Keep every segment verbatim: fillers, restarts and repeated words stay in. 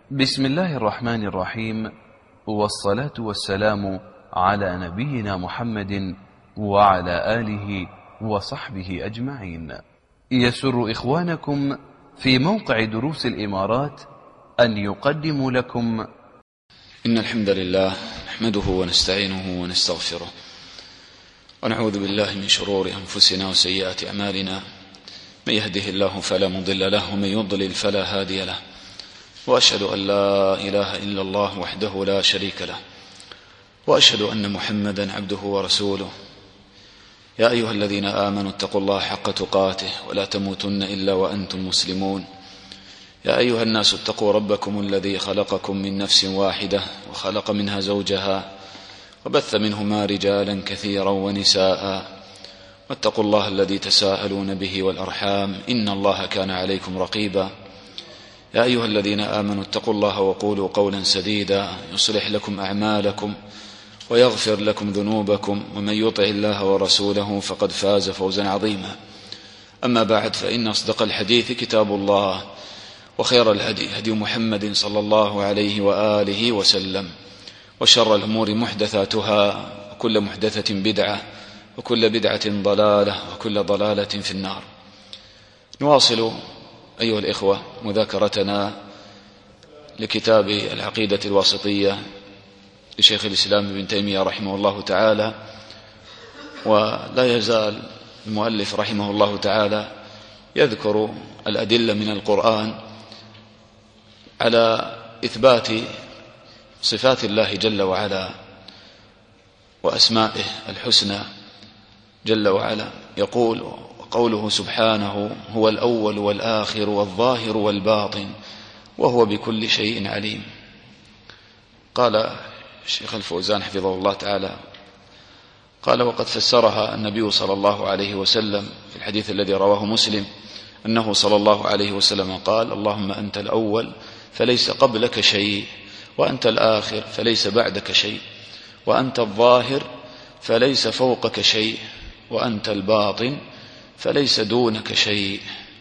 بسم الله الرحمن الرحيم، والصلاة والسلام على نبينا محمد وعلى آله وصحبه أجمعين. يسر إخوانكم في موقع دروس الإمارات أن يقدموا لكم إن الحمد لله نحمده ونستعينه ونستغفره ونعوذ بالله من شرور أنفسنا وسيئات أعمالنا، من يهده الله فلا مضل له ومن يضلل فلا هادي له، وأشهد أن لا إله إلا الله وحده لا شريك له، وأشهد أن محمدا عبده ورسوله. يا أيها الذين آمنوا اتقوا الله حق تقاته ولا تموتن إلا وأنتم مسلمون. يا أيها الناس اتقوا ربكم الذي خلقكم من نفس واحدة وخلق منها زوجها وبث منهما رجالا كثيرا ونساء، واتقوا الله الذي تساءلون به والأرحام إن الله كان عليكم رقيبا. يا أيها الذين آمنوا اتقوا الله وقولوا قولا سديدا يصلح لكم أعمالكم ويغفر لكم ذنوبكم، ومن يطع الله ورسوله فقد فاز فوزا عظيما. أما بعد، فإن أصدق الحديث كتاب الله، وخير الهدي هدي محمد صلى الله عليه وآله وسلم، وشر الأمور محدثاتها، وكل محدثة بدعة، وكل بدعة ضلالة، وكل ضلالة في النار. نواصل أيها الإخوة مذاكرتنا لكتاب العقيدة الواسطية لشيخ الإسلام ابن تيمية رحمه الله تعالى، ولا يزال المؤلف رحمه الله تعالى يذكر الأدلة من القرآن على إثبات صفات الله جل وعلا وأسمائه الحسنى جل وعلا. يقول: وقوله سبحانه هو الأول والآخر والظاهر والباطن وهو بكل شيء عليم. قال الشيخ الفوزان حفظه الله تعالى قال: وقد فسرها النبي صلى الله عليه وسلم في الحديث الذي رواه مسلم، أنه صلى الله عليه وسلم قال: اللهم أنت الأول فليس قبلك شيء، وأنت الآخر فليس بعدك شيء، وأنت الظاهر فليس فوقك شيء، وأنت الباطن فليس دونك شيء.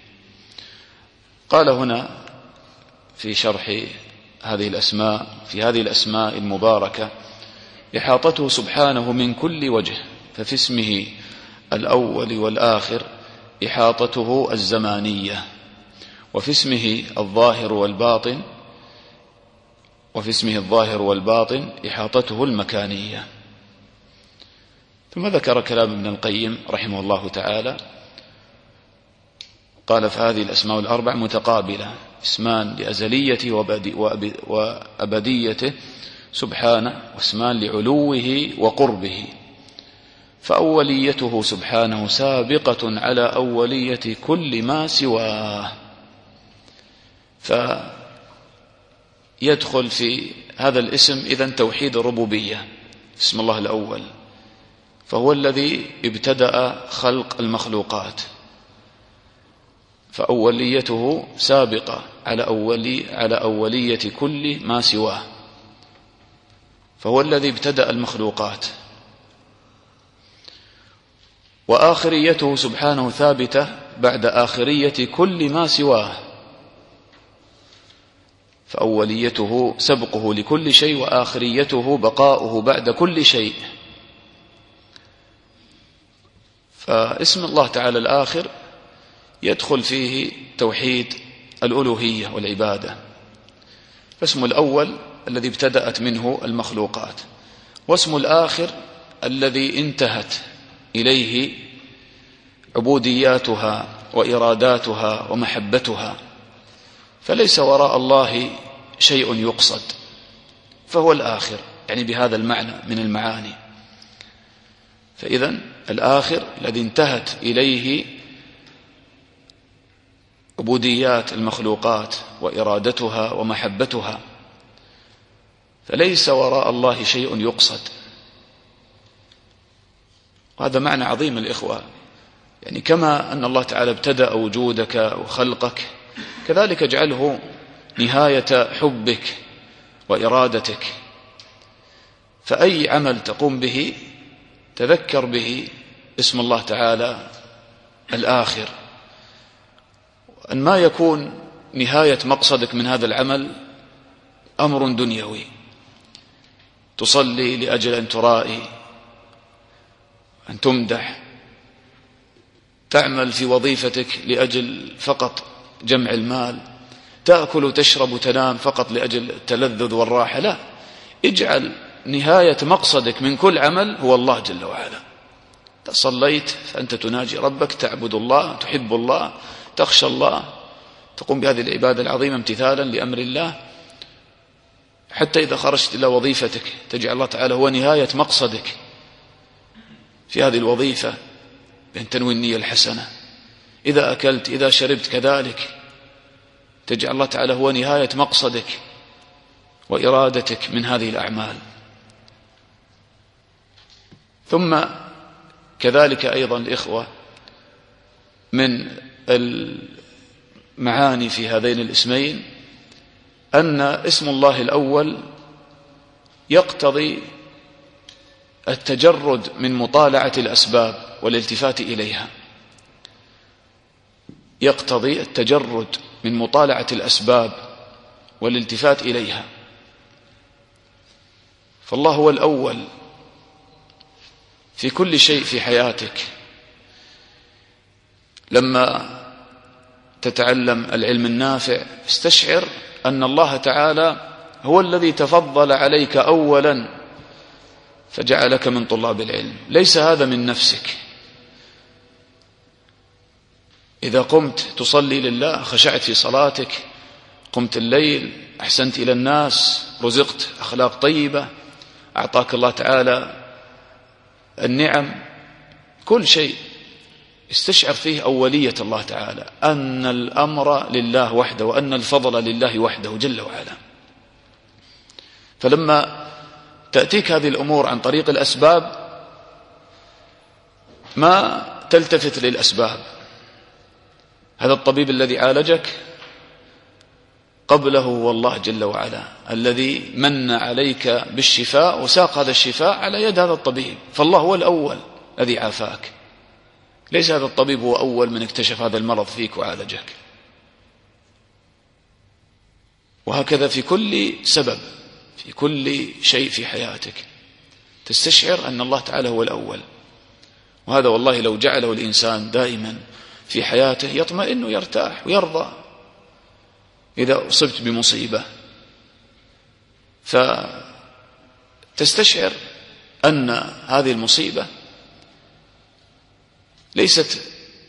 قال هنا في شرح هذه الأسماء في هذه الأسماء المباركة: إحاطته سبحانه من كل وجه، ففي اسمه الأول والآخر إحاطته الزمانية، وفي اسمه الظاهر والباطن وفي اسمه الظاهر والباطن إحاطته المكانية. ثم ذكر كلام ابن القيم رحمه الله تعالى، قال: فهذه الأسماء الأربع متقابلة، اسمان لأزليته وأبديته سبحانه، واسمان لعلوه وقربه. فأوليته سبحانه سابقة على أولية كل ما سواه، فيدخل في هذا الاسم إذن توحيد الربوبية. اسم الله الأول فهو الذي ابتدأ خلق المخلوقات، فأوليته سابقة على أولي على أولية كل ما سواه، فهو الذي ابتدأ المخلوقات. وآخريته سبحانه ثابتة بعد آخرية كل ما سواه، فأوليته سبقه لكل شيء، وآخريته بقاؤه بعد كل شيء. فاسم الله تعالى الآخر يدخل فيه توحيد الألوهية والعبادة، فاسم الأول الذي ابتدأت منه المخلوقات، واسم الآخر الذي انتهت إليه عبودياتها وإراداتها ومحبتها، فليس وراء الله شيء يقصد، فهو الآخر، يعني بهذا المعنى من المعاني. فإذن الآخر الذي انتهت إليه عبوديات المخلوقات وإرادتها ومحبتها، فليس وراء الله شيء يقصد. وهذا معنى عظيم الإخوة، يعني كما أن الله تعالى ابتدأ وجودك وخلقك، كذلك اجعله نهاية حبك وإرادتك. فأي عمل تقوم به تذكر به اسم الله تعالى الآخر، أن ما يكون نهاية مقصدك من هذا العمل أمر دنيوي، تصلي لأجل أن ترائي، أن تمدح، تعمل في وظيفتك لأجل فقط جمع المال، تأكل وتشرب وتنام فقط لأجل التلذذ والراحة. لا، اجعل نهاية مقصدك من كل عمل هو الله جل وعلا. صليت فأنت تناجي ربك، تعبد الله، تحب الله، تخشى الله، تقوم بهذه العبادة العظيمة امتثالا لأمر الله، حتى إذا خرجت إلى وظيفتك تجعل الله تعالى هو نهاية مقصدك في هذه الوظيفة بأن تنوي النية الحسنة. إذا أكلت، إذا شربت كذلك تجعل الله تعالى هو نهاية مقصدك وإرادتك من هذه الأعمال. ثم كذلك أيضا الإخوة من المعاني في هذين الاسمين أن اسم الله الأول يقتضي التجرد من مطالعة الأسباب والالتفات إليها، يقتضي التجرد من مطالعة الأسباب والالتفات إليها. فالله هو الأول في كل شيء في حياتك. لما تتعلم العلم النافع استشعر أن الله تعالى هو الذي تفضل عليك أولا فجعلك من طلاب العلم، ليس هذا من نفسك. إذا قمت تصلي لله، خشعت في صلاتك، قمت الليل، أحسنت إلى الناس، رزقت أخلاق طيبة، أعطاك الله تعالى النعم، كل شيء استشعر فيه أولية الله تعالى، أن الأمر لله وحده، وأن الفضل لله وحده جل وعلا. فلما تأتيك هذه الأمور عن طريق الأسباب ما تلتفت للأسباب. هذا الطبيب الذي عالجك قبله هو الله جل وعلا الذي من عليك بالشفاء وساق هذا الشفاء على يد هذا الطبيب. فالله هو الأول الذي عافاك، ليس هذا الطبيب هو أول من اكتشف هذا المرض فيك وعالجك. وهكذا في كل سبب، في كل شيء في حياتك تستشعر أن الله تعالى هو الأول. وهذا والله لو جعله الإنسان دائما في حياته يطمئن ويرتاح ويرضى. إذا أصبت بمصيبة فتستشعر أن هذه المصيبة ليست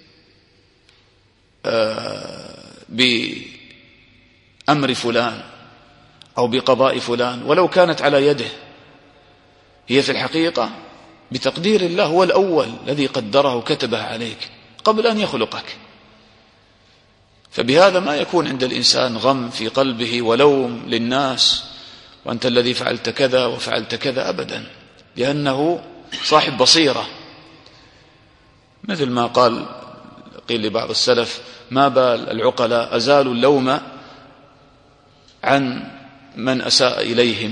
بأمر فلان أو بقضاء فلان، ولو كانت على يده، هي في الحقيقة بتقدير الله، هو الأول الذي قدره وكتبه عليك قبل أن يخلقك. فبهذا ما يكون عند الإنسان غم في قلبه ولوم للناس وأنت الذي فعلت كذا وفعلت كذا، أبدا، لأنه صاحب بصيرة. مثل ما قال قيل لبعض السلف: ما بال العقلاء أزالوا اللوم عن من أساء إليهم،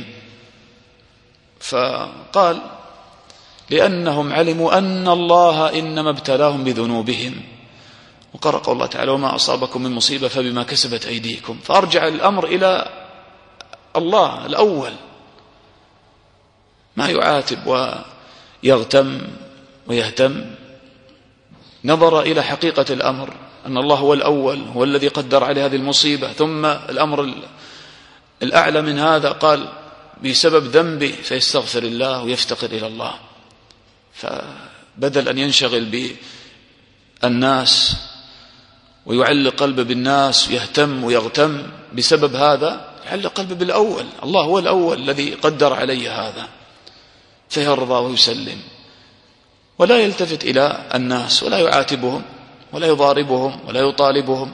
فقال: لأنهم علموا أن الله إنما ابتلاهم بذنوبهم. وقرأ قول الله تعالى: وما أصابكم من مصيبة فبما كسبت أيديكم. فأرجع الأمر إلى الله الأول، ما يعاتب ويغتم ويهتم، نظر إلى حقيقة الأمر أن الله هو الأول، هو الذي قدر عليه هذه المصيبة. ثم الأمر الأعلى من هذا قال: بسبب ذنبه فيستغفر الله ويفتقر إلى الله. فبدل أن ينشغل بالناس ويعلق قلبه بالناس ويهتم ويغتم بسبب هذا، يعلق قلبه بالأول، الله هو الأول الذي قدر علي هذا، فيرضى ويسلم، ولا يلتفت إلى الناس ولا يعاتبهم ولا يضاربهم ولا يطالبهم.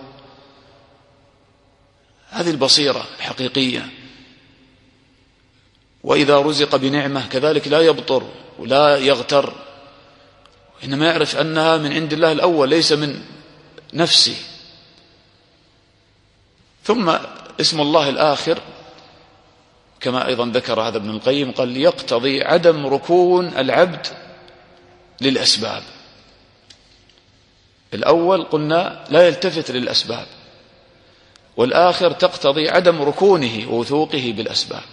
هذه البصيرة الحقيقية. وإذا رزق بنعمة كذلك لا يبطر ولا يغتر، إنما يعرف أنها من عند الله الأول ليس من نفسه. ثم اسم الله الآخر كما أيضا ذكر هذا ابن القيم، قال: يقتضي عدم ركون العبد للأسباب. الأول قلنا لا يلتفت للأسباب، والآخر تقتضي عدم ركونه ووثوقه بالأسباب،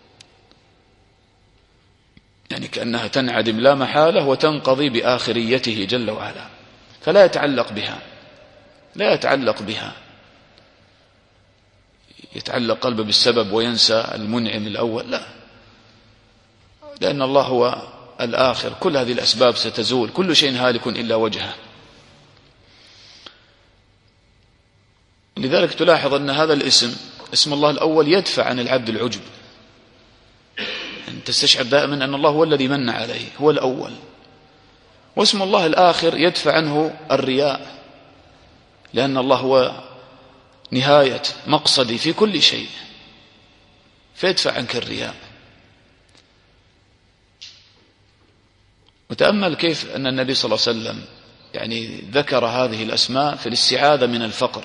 يعني كأنها تنعدم لا محالة وتنقضي بآخريته جل وعلا، فلا يتعلق بها لا يتعلق بها يتعلق قلبه بالسبب وينسى المنعم الأول، لا، لأن الله هو الآخر، كل هذه الأسباب ستزول، كل شيء هالك إلا وجهه. لذلك تلاحظ أن هذا الاسم، اسم الله الأول، يدفع عن العبد العجب، أن تستشعر دائما أن الله هو الذي من عليه، هو الأول. واسم الله الآخر يدفع عنه الرياء، لأن الله هو نهاية مقصدي في كل شيء، فيدفع عنك الرياء. وتأمل كيف أن النبي صلى الله عليه وسلم يعني ذكر هذه الأسماء في الاستعاذة من الفقر،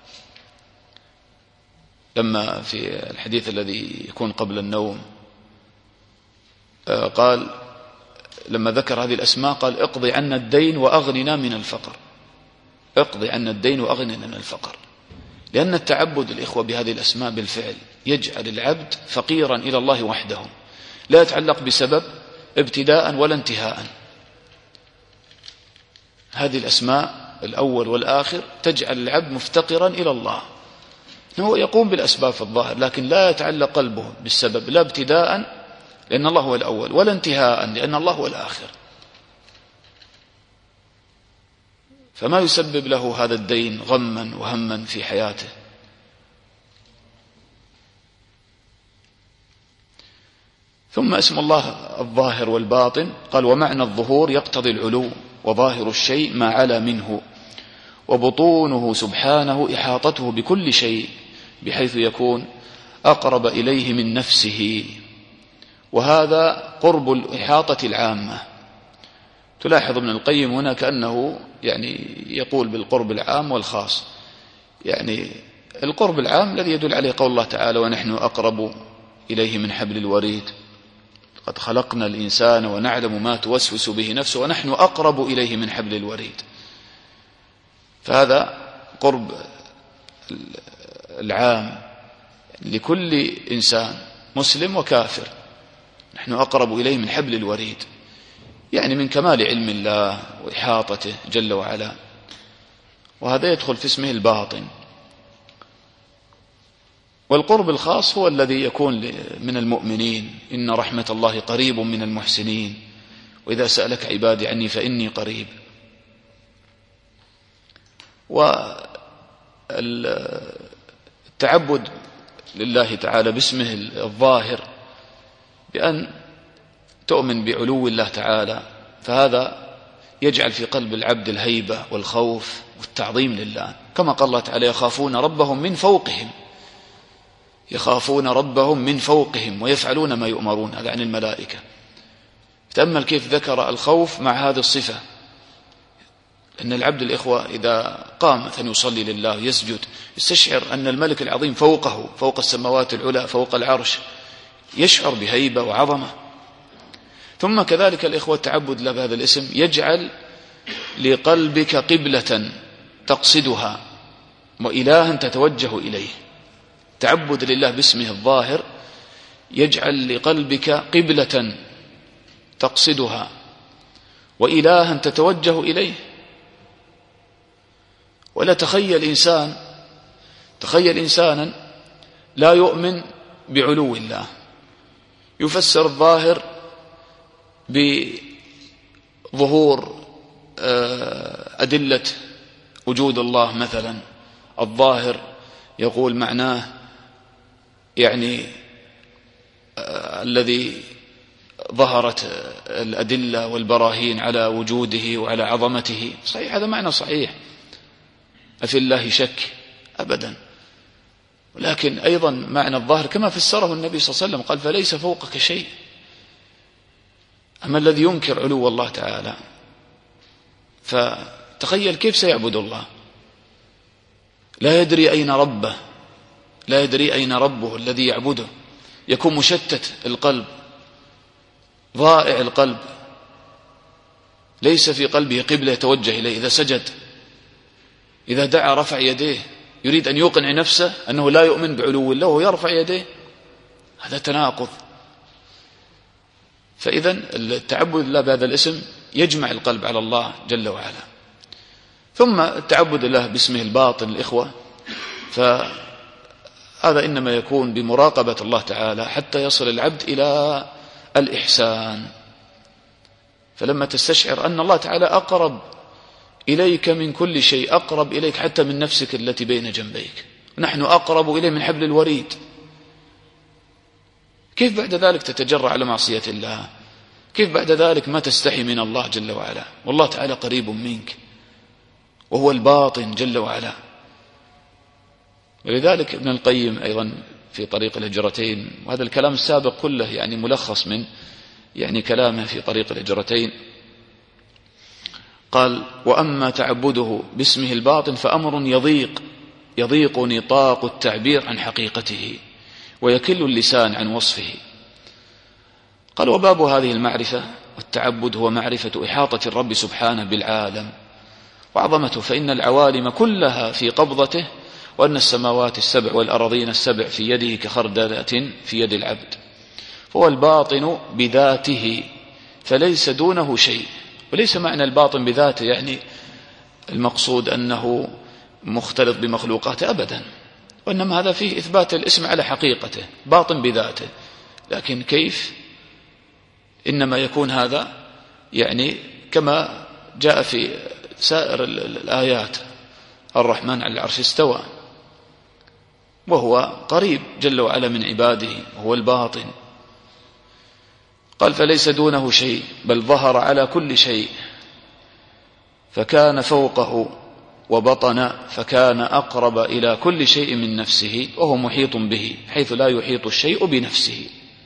لما في الحديث الذي يكون قبل النوم قال، لما ذكر هذه الأسماء قال: اقضي عنا الدين وأغننا من الفقر، اقضي عنا الدين وأغننا من الفقر. لأن التعبد الإخوة بهذه الأسماء بالفعل يجعل العبد فقيرا إلى الله وحده، لا يتعلق بسبب ابتداء ولا انتهاء. هذه الأسماء الأول والآخر تجعل العبد مفتقرا إلى الله، هو يقوم بالأسباب في الظاهر، لكن لا يتعلق قلبه بالسبب، لا ابتداء لأن الله هو الأول، ولا انتهاء لأن الله هو الآخر، فما يسبب له هذا الدين غما وهما في حياته. ثم اسم الله الظاهر والباطن قال: ومعنى الظهور يقتضي العلو، وظاهر الشيء ما علا منه، وبطونه سبحانه إحاطته بكل شيء، بحيث يكون أقرب إليه من نفسه، وهذا قرب الإحاطة العامة. تلاحظ ابن القيم هنا كأنه يعني يقول بالقرب العام والخاص، يعني القرب العام الذي يدل عليه قول الله تعالى: ونحن أقرب إليه من حبل الوريد، قد خلقنا الإنسان ونعلم ما توسوس به نفسه ونحن أقرب إليه من حبل الوريد. فهذا قرب العام لكل إنسان مسلم وكافر، نحن أقرب إليه من حبل الوريد، يعني من كمال علم الله وإحاطته جل وعلا. وهذا يدخل في اسمه الباطن. والقرب الخاص هو الذي يكون من المؤمنين: إن رحمة الله قريب من المحسنين، وإذا سألك عبادي عني فإني قريب. والتعبد لله تعالى باسمه الظاهر بأن تؤمن بعلو الله تعالى، فهذا يجعل في قلب العبد الهيبة والخوف والتعظيم لله، كما قال الله تعالى: يخافون ربهم من فوقهم، يخافون ربهم من فوقهم ويفعلون ما يؤمرون. هذا عن الملائكة. تأمل كيف ذكر الخوف مع هذه الصفة، أن العبد الإخوة إذا قام مثلا يصلي لله يسجد يستشعر أن الملك العظيم فوقه، فوق السماوات العلى، فوق العرش، يشعر بهيبة وعظمة. ثم كذلك الإخوة التعبد له بهذا الاسم يجعل لقلبك قبلة تقصدها وإلها تتوجه إليه. تعبد لله باسمه الظاهر يجعل لقلبك قبلة تقصدها وإلها تتوجه إليه. ولا تخيل إنسان تخيل إنسانا لا يؤمن بعلو الله، يفسر الظاهر بظهور أدلة وجود الله مثلا، الظاهر يقول معناه يعني الذي ظهرت الأدلة والبراهين على وجوده وعلى عظمته. صحيح، هذا معنى صحيح، أفي الله شك؟ أبدا. ولكن أيضا معنى الظاهر كما فسره النبي صلى الله عليه وسلم قال: فليس فوقك شيء. أما الذي ينكر علو الله تعالى، فتخيل كيف سيعبد الله، لا يدري أين ربه، لا يدري أين ربه الذي يعبده، يكون مشتت القلب، ضائع القلب، ليس في قلبه قبلة يتوجه إليه. إذا سجد، إذا دعا رفع يديه، يريد أن يقنع نفسه أنه لا يؤمن بعلو الله ويرفع يديه، هذا تناقض. فإذا التعبد لله بهذا الاسم يجمع القلب على الله جل وعلا. ثم التعبد له باسمه الباطن الإخوة، فهذا إنما يكون بمراقبة الله تعالى حتى يصل العبد إلى الإحسان. فلما تستشعر أن الله تعالى أقرب إليك من كل شيء، أقرب إليك حتى من نفسك التي بين جنبيك، نحن أقرب إليه من حبل الوريد، كيف بعد ذلك تتجرأ على معصية الله؟ كيف بعد ذلك ما تستحي من الله جل وعلا؟ والله تعالى قريب منك وهو الباطن جل وعلا. ولذلك ابن القيم أيضا في طريق الهجرتين، وهذا الكلام السابق كله يعني ملخص من يعني كلامه في طريق الهجرتين، قال: وأما تعبده باسمه الباطن فأمر يضيق يضيق نطاق التعبير عن حقيقته ويكل اللسان عن وصفه. قال: وباب هذه المعرفة والتعبد هو معرفة إحاطة الرب سبحانه بالعالم وعظمته، فإن العوالم كلها في قبضته، وأن السماوات السبع والأراضين السبع في يده كخردلة في يد العبد، فهو الباطن بذاته فليس دونه شيء. وليس معنى الباطن بذاته يعني المقصود أنه مختلط بمخلوقاته أبدا، وإنما هذا فيه إثبات الاسم على حقيقته، باطن بذاته. لكن كيف؟ إنما يكون هذا يعني كما جاء في سائر الآيات: الرحمن على العرش استوى، وهو قريب جل وعلا من عباده، وهو الباطن. قال: فليس دونه شيء بل ظهر على كل شيء، فكان فوقه وبطن، فكان أقرب إلى كل شيء من نفسه، وهو محيط به حيث لا يحيط الشيء بنفسه.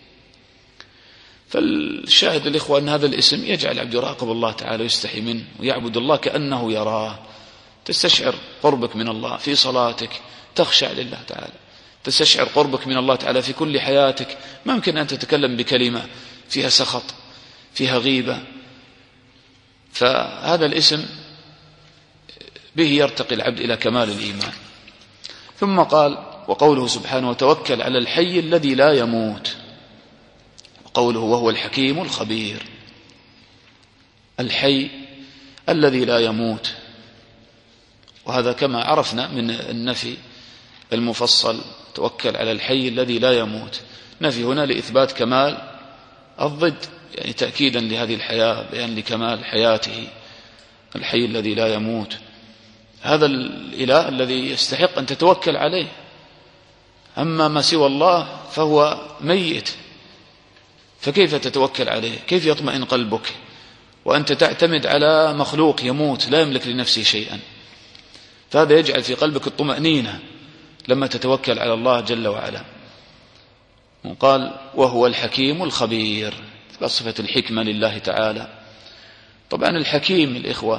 فالشاهد الإخوة أن هذا الاسم يجعل العبد يراقب الله تعالى ويستحي منه ويعبد الله كأنه يراه. تستشعر قربك من الله في صلاتك، تخشع لله تعالى، تستشعر قربك من الله تعالى في كل حياتك. ما يمكن أن تتكلم بكلمة فيها سخط، فيها غيبة. فهذا الاسم به يرتقي العبد إلى كمال الإيمان. ثم قال: وقوله سبحانه: وتوكل على الحي الذي لا يموت. وقوله: وهو الحكيم الخبير. الحي الذي لا يموت، وهذا كما عرفنا من النفي المفصل: توكل على الحي الذي لا يموت. نفي هنا لإثبات كمال الضد، يعني تأكيدا لهذه الحياة، بيان لكمال حياته. الحي الذي لا يموت، هذا الإله الذي يستحق أن تتوكل عليه. أما ما سوى الله فهو ميت، فكيف تتوكل عليه؟ كيف يطمئن قلبك وأنت تعتمد على مخلوق يموت لا يملك لنفسه شيئا؟ فهذا يجعل في قلبك الطمأنينة لما تتوكل على الله جل وعلا. وقال: وهو الحكيم الخبير، بصفة الحكمة لله تعالى. طبعا الحكيم الإخوة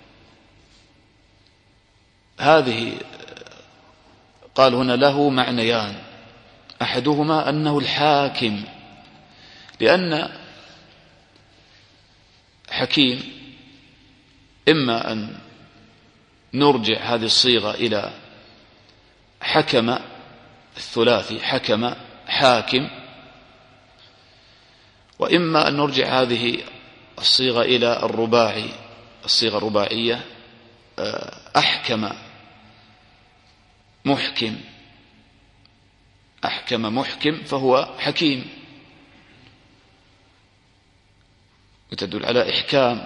هذه قال هنا له معنيان: أحدهما أنه الحاكم، لأن حكيم إما أن نرجع هذه الصيغة إلى حكم الثلاثي، حكم حاكم، وإما أن نرجع هذه الصيغة إلى الرباعي، الصيغة الرباعية: أحكم محكم، أحكم محكم، فهو حكيم، وتدل على إحكام.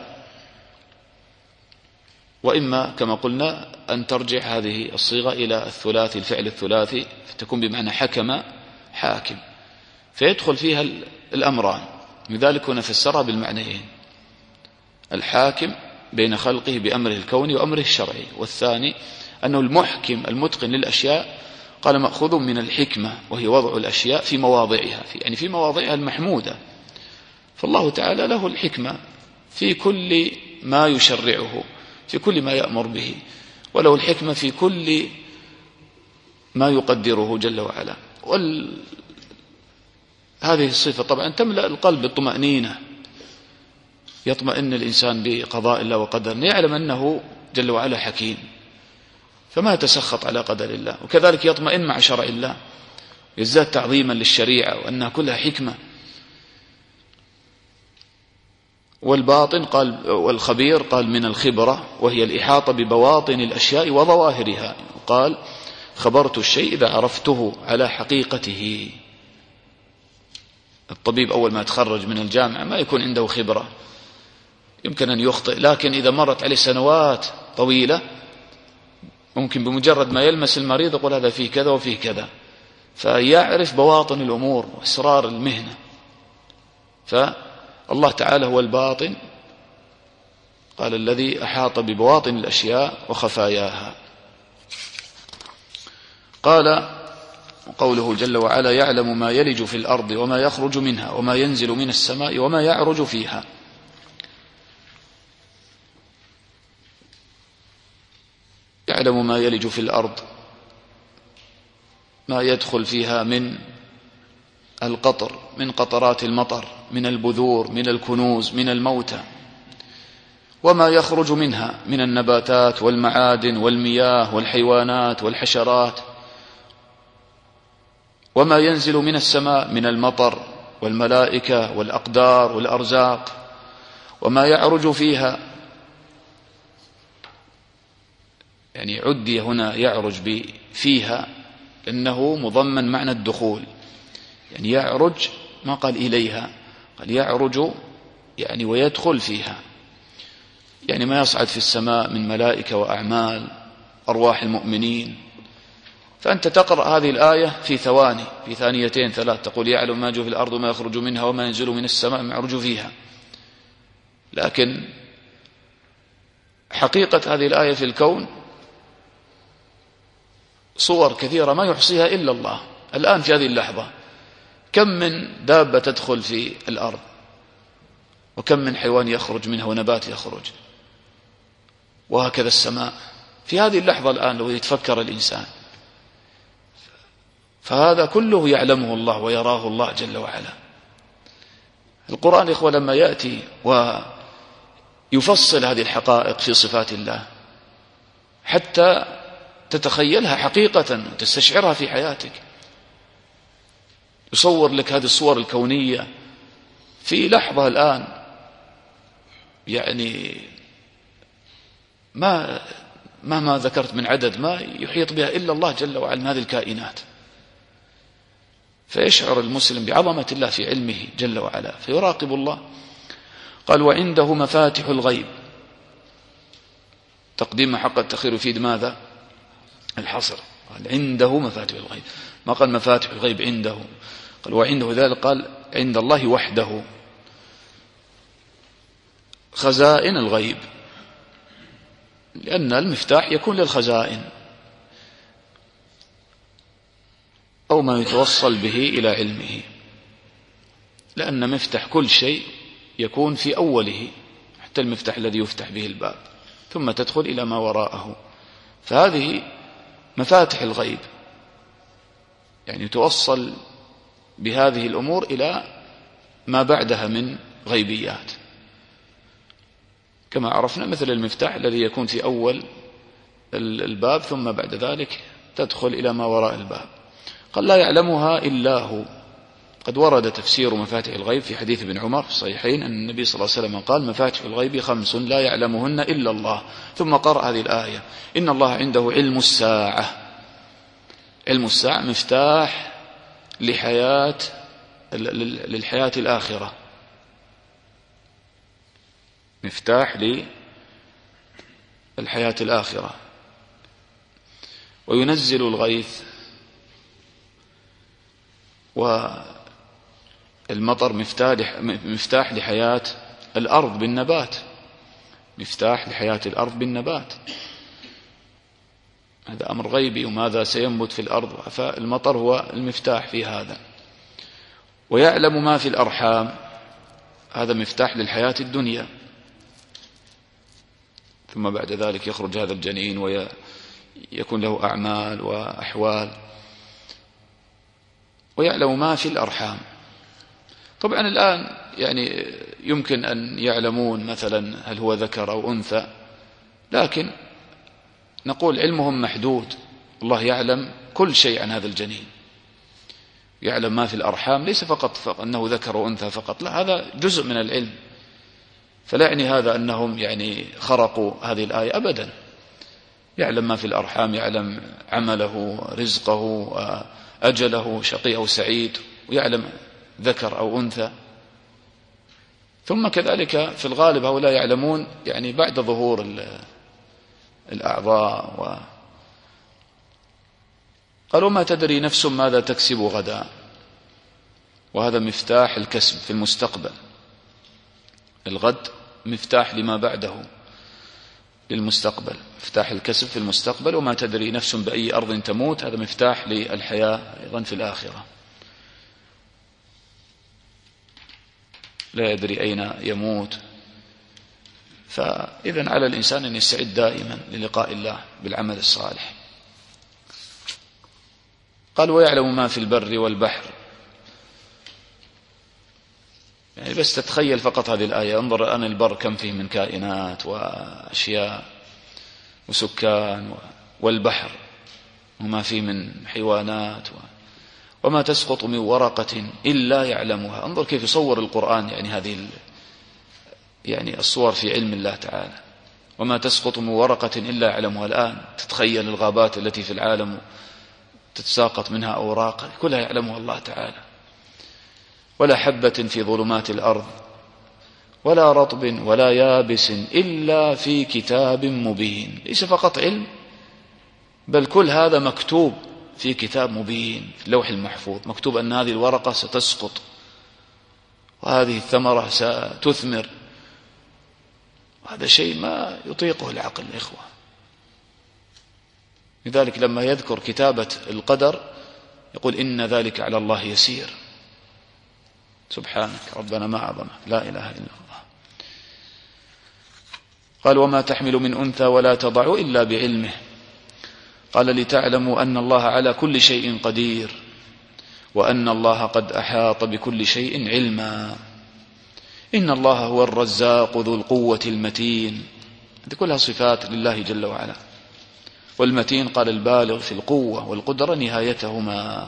وإما كما قلنا أن ترجع هذه الصيغة إلى الثلاثي، الفعل الثلاثي، فتكون بمعنى حكم حاكم، فيدخل فيها الأمران. لذلك هنا فسرها بالمعنيين: الحاكم بين خلقه بأمره الكوني وأمره الشرعي، والثاني أنه المحكم المتقن للأشياء. قال: مأخوذ من الحكمة، وهي وضع الأشياء في مواضعها، في يعني في مواضعها المحمودة. فالله تعالى له الحكمة في كل ما يشرعه، في كل ما يأمر به، وله الحكمة في كل ما يقدره جل وعلا. وال... هذه الصفة طبعا تملأ القلب بالطمأنينة، يطمئن الإنسان بقضاء الله وقدره، يعلم أنه جل وعلا حكيم. فما يتسخط على قدر الله، وكذلك يطمئن مع شرع الله، يزداد تعظيما للشريعة وأنها كلها حكمة. والباطن قال والخبير قال من الخبرة، وهي الإحاطة ببواطن الأشياء وظواهرها. قال خبرت الشيء إذا عرفته على حقيقته. الطبيب أول ما يتخرج من الجامعة ما يكون عنده خبرة، يمكن أن يخطئ، لكن إذا مرت عليه سنوات طويلة ممكن بمجرد ما يلمس المريض يقول هذا فيه كذا وفيه كذا، فيعرف بواطن الأمور وأسرار المهنة. فالله تعالى هو الباطن، قال الذي أحاط ببواطن الأشياء وخفاياها. قال قوله جل وعلا يعلم ما يلج في الأرض وما يخرج منها وما ينزل من السماء وما يعرج فيها. يعلم ما يلج في الأرض، ما يدخل فيها من القطر، من قطرات المطر، من البذور، من الكنوز، من الموتى، وما يخرج منها من النباتات والمعادن والمياه والحيوانات والحشرات، وما ينزل من السماء من المطر والملائكة والأقدار والأرزاق، وما يعرج فيها. يعني عدي هنا يعرج فيها لأنه مضمن معنى الدخول، يعني يعرج ما قال إليها، قال يعرج يعني ويدخل فيها، يعني ما يصعد في السماء من ملائكة وأعمال أرواح المؤمنين. فأنت تقرأ هذه الآية في ثواني، في ثانيتين ثلاث، تقول يعلم ما يجوز في الأرض وما يخرج منها وما ينزل من السماء ما يعرج فيها. لكن حقيقة هذه الآية في الكون صور كثيرة ما يحصيها إلا الله. الآن في هذه اللحظة كم من دابة تدخل في الأرض، وكم من حيوان يخرج منها ونبات يخرج، وهكذا السماء في هذه اللحظة الآن لو يتفكر الإنسان. فهذا كله يعلمه الله ويراه الله جل وعلا. القرآن يا إخوة لما يأتي ويفصل هذه الحقائق في صفات الله حتى تتخيلها حقيقة وتستشعرها في حياتك، يصور لك هذه الصور الكونية في لحظة الآن، يعني ما مهما ذكرت من عدد ما يحيط بها إلا الله جل وعلا من هذه الكائنات. فيشعر المسلم بعظمة الله في علمه جل وعلا، فيراقب الله. قال وعنده مفاتح الغيب، تقديم حق التأخير يفيد ماذا؟ الحصر. قال عنده مفاتح الغيب، ما قال مفاتح الغيب عنده، قال وعنده، ذلك قال عند الله وحده. خزائن الغيب، لأن المفتاح يكون للخزائن أو ما يتوصل به إلى علمه، لأن مفتاح كل شيء يكون في أوله، حتى المفتاح الذي يفتح به الباب ثم تدخل إلى ما وراءه. فهذه مفاتح الغيب، يعني توصل بهذه الأمور إلى ما بعدها من غيبيات، كما عرفنا مثل المفتاح الذي يكون في أول الباب ثم بعد ذلك تدخل إلى ما وراء الباب. قال لا يعلمها إلا هو. قد ورد تفسير مفاتح الغيب في حديث ابن عمر في الصحيحين أن النبي صلى الله عليه وسلم قال مفاتح الغيب خمس لا يعلمهن إلا الله، ثم قرأ هذه الآية إن الله عنده علم الساعة. علم الساعة مفتاح لحياة للحياة الآخرة، مفتاح للحياة الآخرة. وينزل الغيث، والمطر مفتاح لحياة الأرض بالنبات، مفتاح لحياة الأرض بالنبات. هذا أمر غيبي وماذا سينبت في الأرض، فالمطر هو المفتاح في هذا. ويعلم ما في الأرحام، هذا مفتاح للحياة الدنيا، ثم بعد ذلك يخرج هذا الجنين ويكون له أعمال وأحوال. ويعلم ما في الأرحام. طبعا الآن يعني يمكن أن يعلمون مثلا هل هو ذكر أو أنثى، لكن نقول علمهم محدود، الله يعلم كل شيء عن هذا الجنين، يعلم ما في الأرحام، ليس فقط, فقط أنه ذكر وأنثى فقط، لا، هذا جزء من العلم. فلا يعني هذا أنهم يعني خرقوا هذه الآية أبدا، يعلم ما في الأرحام، يعلم عمله، رزقه، أجله، شقي أو سعيد، ويعلم ذكر أو أنثى. ثم كذلك في الغالب هؤلاء يعلمون يعني بعد ظهور الأعضاء و... قالوا ما تدري نفس ماذا تكسب غدا، وهذا مفتاح الكسب في المستقبل. الغد مفتاح لما بعده للمستقبل، مفتاح الكسب في المستقبل. وما تدري نفس بأي أرض تموت، هذا مفتاح للحياة أيضا في الآخرة. لا يدري أين يموت. فإذن على الإنسان أن يستعد دائما للقاء الله بالعمل الصالح. قال ويعلم ما في البر والبحر. يعني بس تتخيل فقط هذه الآية، انظر الآن البر كم فيه من كائنات وأشياء وسكان، والبحر وما فيه من حيوانات، وما تسقط من ورقة إلا يعلمها. انظر كيف يصور القرآن يعني هذه يعني الصور في علم الله تعالى. وما تسقط من ورقة إلا يعلمها. الآن تتخيل الغابات التي في العالم تتساقط منها أوراق، كلها يعلمها الله تعالى. ولا حبة في ظلمات الأرض ولا رطب ولا يابس إلا في كتاب مبين. ليس فقط علم، بل كل هذا مكتوب في كتاب مبين في اللوح المحفوظ. مكتوب أن هذه الورقة ستسقط وهذه الثمرة ستثمر. هذا شيء ما يطيقه العقل الإخوة. لذلك لما يذكر كتابة القدر يقول إن ذلك على الله يسير. سبحانك ربنا ما أعظمك، لا إله إلا الله. قال وما تحمل من أنثى ولا تضع إلا بعلمه. قال لتعلموا أن الله على كل شيء قدير، وأن الله قد أحاط بكل شيء علما. إن الله هو الرزاق ذو القوة المتين. هذه كلها صفات لله جل وعلا. والمتين قال البالغ في القوة والقدرة نهايتهما.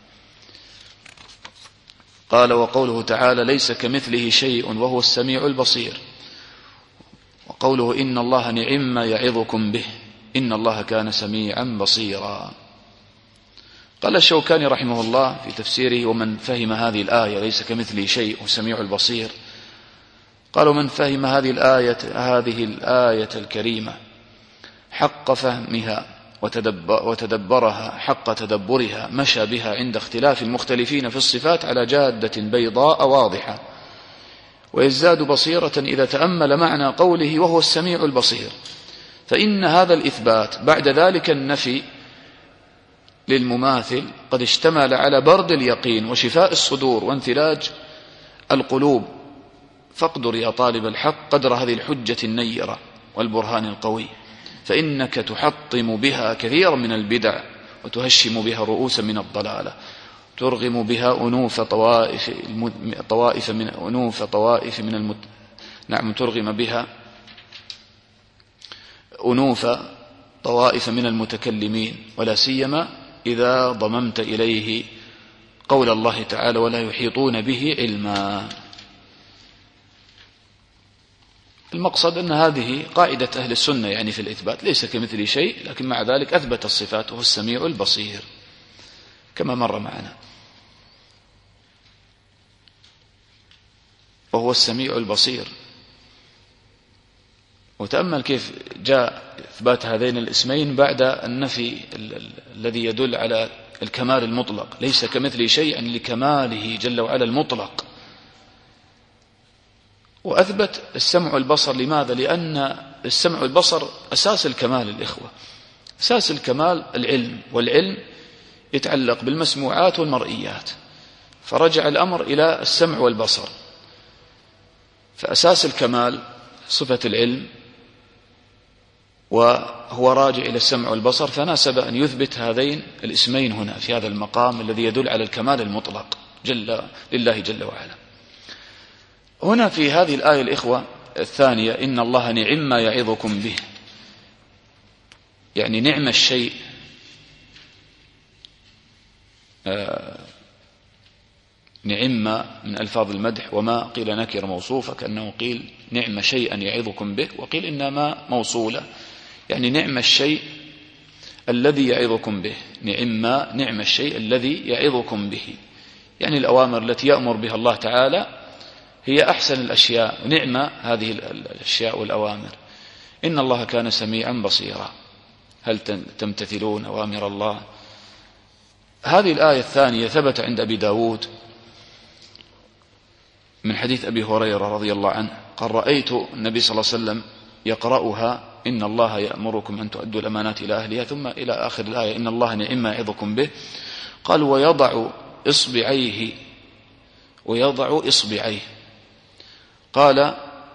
قال وقوله تعالى ليس كمثله شيء وهو السميع البصير. وقوله إن الله نعم ما يعظكم به إن الله كان سميعا بصيرا. قال الشوكاني رحمه الله في تفسيره ومن فهم هذه الآية ليس كمثله شيء والسميع البصير، قالوا من فهم هذه الآية هذه الآية الكريمة حق فهمها وتدبرها حق تدبرها مشى بها عند اختلاف المختلفين في الصفات على جادة بيضاء واضحة، ويزداد بصيرة إذا تأمل معنى قوله وهو السميع البصير. فإن هذا الإثبات بعد ذلك النفي للمماثل قد اشتمل على برد اليقين وشفاء الصدور وانثلاج القلوب. فاقدر يا طالب الحق قدر هذه الحجة النيرة والبرهان القوي، فإنك تحطم بها كثيرا من البدع وتهشم بها رؤوسا من الضلالة، ترغم بها أنوف طوائف طوائف من أنوف طوائف من المت... نعم ترغم بها أنوف طوائف من المتكلمين، ولا سيما إذا ضممت إليه قول الله تعالى ولا يحيطون به علما. المقصد أن هذه قاعدة أهل السنة يعني في الإثبات، ليس كمثل شيء، لكن مع ذلك أثبت الصفات وهو السميع البصير كما مر معنا. وهو السميع البصير. وتأمل كيف جاء إثبات هذين الاسمين بعد النفي الذي يدل على الكمال المطلق. ليس كمثل شيء يعني لكماله جل وعلا المطلق. وأثبت السمع والبصر. لماذا؟ لأن السمع والبصر أساس الكمال الإخوة. أساس الكمال العلم، والعلم يتعلق بالمسموعات والمرئيات، فرجع الأمر إلى السمع والبصر. فأساس الكمال صفة العلم وهو راجع إلى السمع والبصر، فناسب أن يثبت هذين الاسمين هنا في هذا المقام الذي يدل على الكمال المطلق جل لله جل وعلا. هنا في هذه الآية الإخوة الثانية إن الله نعم ما يعظكم به، يعني نعم الشيء آه نعم من ألفاظ المدح، وما قيل نكر موصوفة كأنه قيل نعم شيئا يعظكم به، وقيل إنما موصولة، يعني نعم الشيء الذي يعظكم به، نعم نعم الشيء الذي يعظكم به، يعني الأوامر التي يأمر بها الله تعالى هي أحسن الأشياء، نعم هذه الأشياء والأوامر. إن الله كان سميعا بصيرا، هل تمتثلون أوامر الله؟ هذه الآية الثانية ثبت عند أبي داود من حديث أبي هريرة رضي الله عنه قال: رأيت النبي صلى الله عليه وسلم يقرأها: إن الله يأمركم أن تؤدوا الأمانات إلى أهلها، ثم إلى آخر الآية: إن الله نعم يعظكم به. قال: ويضع إصبعيه ويضع إصبعيه قال: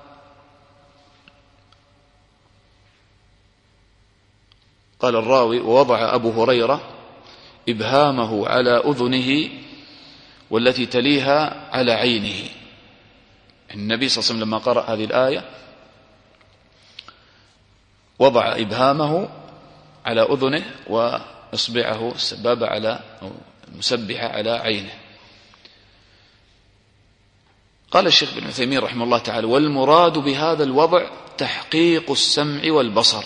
قال الراوي: ووضع أبو هريرة إبهامه على أذنه والتي تليها على عينه. النبي صلى الله عليه وسلم لما قرأ هذه الآية وضع إبهامه على أذنه وإصبعه السبابة على أو المسبحة على عينه. قال الشيخ بن عثيمين رحمه الله تعالى: والمراد بهذا الوضع تحقيق السمع والبصر.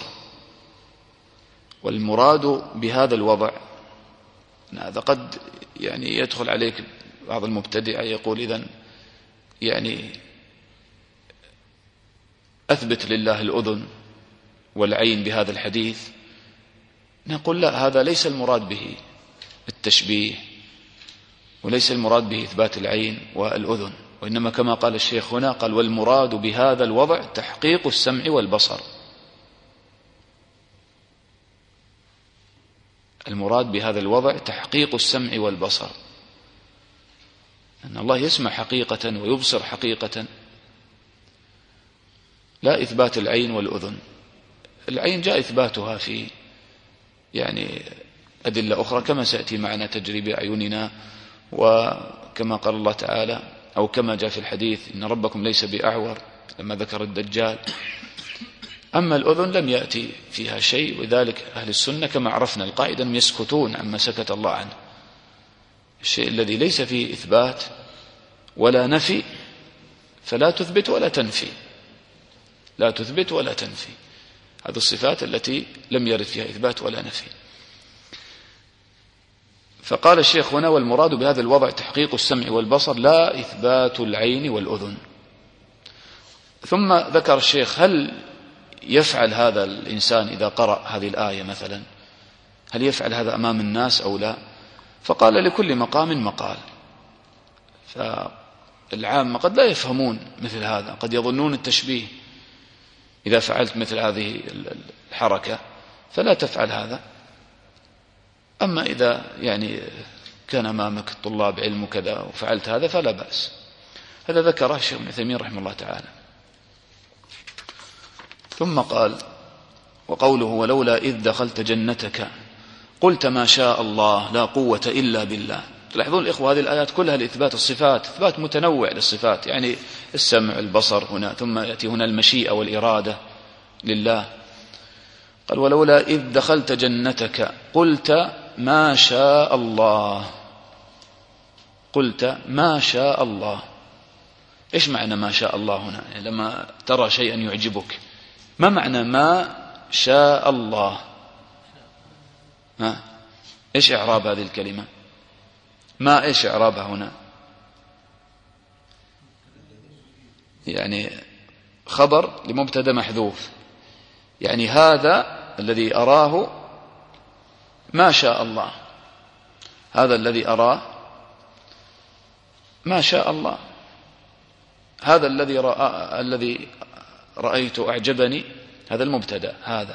والمراد بهذا الوضع، هذا قد يعني يدخل عليك بعض المبتدع يقول: إذن يعني أثبت لله الأذن والعين بهذا الحديث. نقول: لا، هذا ليس المراد به التشبيه، وليس المراد به إثبات العين والأذن، وإنما كما قال الشيخ هنا قال: والمراد بهذا الوضع تحقيق السمع والبصر. المراد بهذا الوضع تحقيق السمع والبصر، أن الله يسمع حقيقة ويبصر حقيقة، لا إثبات العين والأذن. العين جاء إثباتها في يعني أدلة أخرى كما سيأتي معنا تجري بأعيننا، وكما قال الله تعالى أو كما جاء في الحديث: إن ربكم ليس بأعور، لما ذكر الدجال. أما الأذن لم يأتي فيها شيء، وذلك أهل السنة كما عرفنا القاعدة يسكتون عما سكت الله عنه. الشيء الذي ليس فيه إثبات ولا نفي فلا تثبت ولا تنفي، لا تثبت ولا تنفي. هذه الصفات التي لم يرد فيها إثبات ولا نفي. فقال الشيخ هنا: والمراد بهذا الوضع تحقيق السمع والبصر، لا إثبات العين والأذن. ثم ذكر الشيخ: هل يفعل هذا الإنسان إذا قرأ هذه الآية مثلا، هل يفعل هذا أمام الناس أو لا؟ فقال: لكل مقام مقال. فالعامة قد لا يفهمون مثل هذا، قد يظنون التشبيه، إذا فعلت مثل هذه الحركة فلا تفعل هذا. أما إذا يعني كان أمامك طلاب علم كذا وفعلت هذا فلا بأس. هذا ذكره الشيخ ابن عثيمين رحمه الله تعالى. ثم قال: وقوله: ولولا إذ دخلت جنتك قلت ما شاء الله لا قوة إلا بالله. تلاحظون الإخوة هذه الآيات كلها لإثبات الصفات، إثبات متنوع للصفات، يعني السمع البصر هنا، ثم يأتي هنا المشيئة والإرادة لله. قال: ولولا إذ دخلت جنتك قلت ما شاء الله. قلت ما شاء الله. إيش معنى ما شاء الله هنا؟ يعني لما ترى شيئا يعجبك، ما معنى ما شاء الله؟ ها؟ إيش إعراب هذه الكلمة؟ ما إيش إعرابها هنا؟ يعني خبر لمبتدأ محذوف، يعني هذا الذي أراه ما شاء الله، هذا الذي أراه ما شاء الله، هذا الذي رأى الذي رأيت أعجبني، هذا المبتدأ. هذا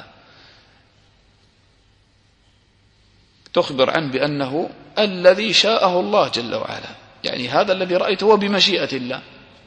تخبر عنه بأنه الذي شاءه الله جل وعلا، يعني هذا الذي رأيته هو بمشيئة الله،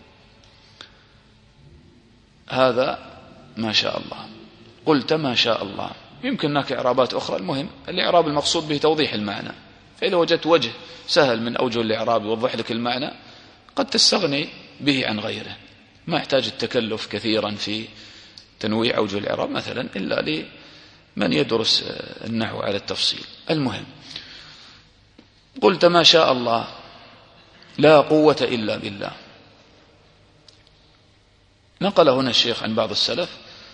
هذا ما شاء الله. قلت ما شاء الله. يمكن هناك إعرابات أخرى، المهم الإعراب المقصود به توضيح المعنى. فإذا وجدت وجه سهل من أوجه الإعراب يوضح لك المعنى قد تستغني به عن غيره، ما يحتاج التكلف كثيرا في تنويع أوجه الإعراب مثلا إلا من يدرس النحو على التفصيل. المهم، قلت ما شاء الله لا قوة إلا بالله. نقل هنا الشيخ عن بعض السلف،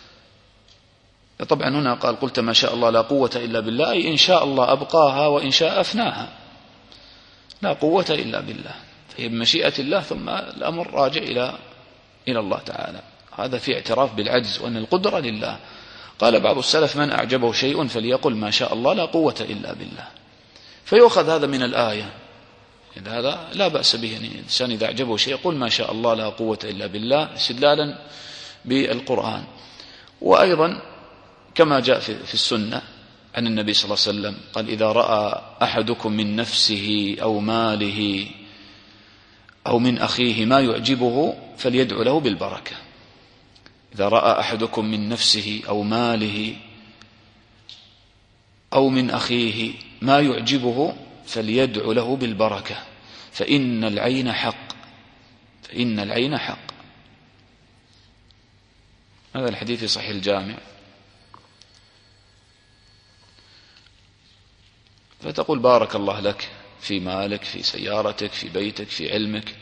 طبعا هنا قال قلت ما شاء الله لا قوة إلا بالله، أي إن شاء الله أبقاها وإن شاء أفناها، لا قوة إلا بالله، فهي بمشيئة الله، ثم الأمر راجع إلى إلى الله تعالى. هذا في اعتراف بالعجز وأن القدرة لله. قال بعض السلف من أعجبه شيء فليقل ما شاء الله لا قوة إلا بالله، فيؤخذ هذا من الآية، هذا لا بأس به، يعني الإنسان إذا أعجبه شيء يقول ما شاء الله لا قوة إلا بالله استدلالا بالقرآن. وأيضا كما جاء في السنة عن النبي صلى الله عليه وسلم قال إذا رأى أحدكم من نفسه أو ماله أو من أخيه ما يعجبه فليدعو له بالبركة. إذا رأى أحدكم من نفسه أو ماله أو من أخيه ما يعجبه فليدعو له بالبركة، فإن العين حق، فإن العين حق. هذا الحديث في صحيح الجامع. فتقول بارك الله لك في مالك، في سيارتك، في بيتك، في علمك.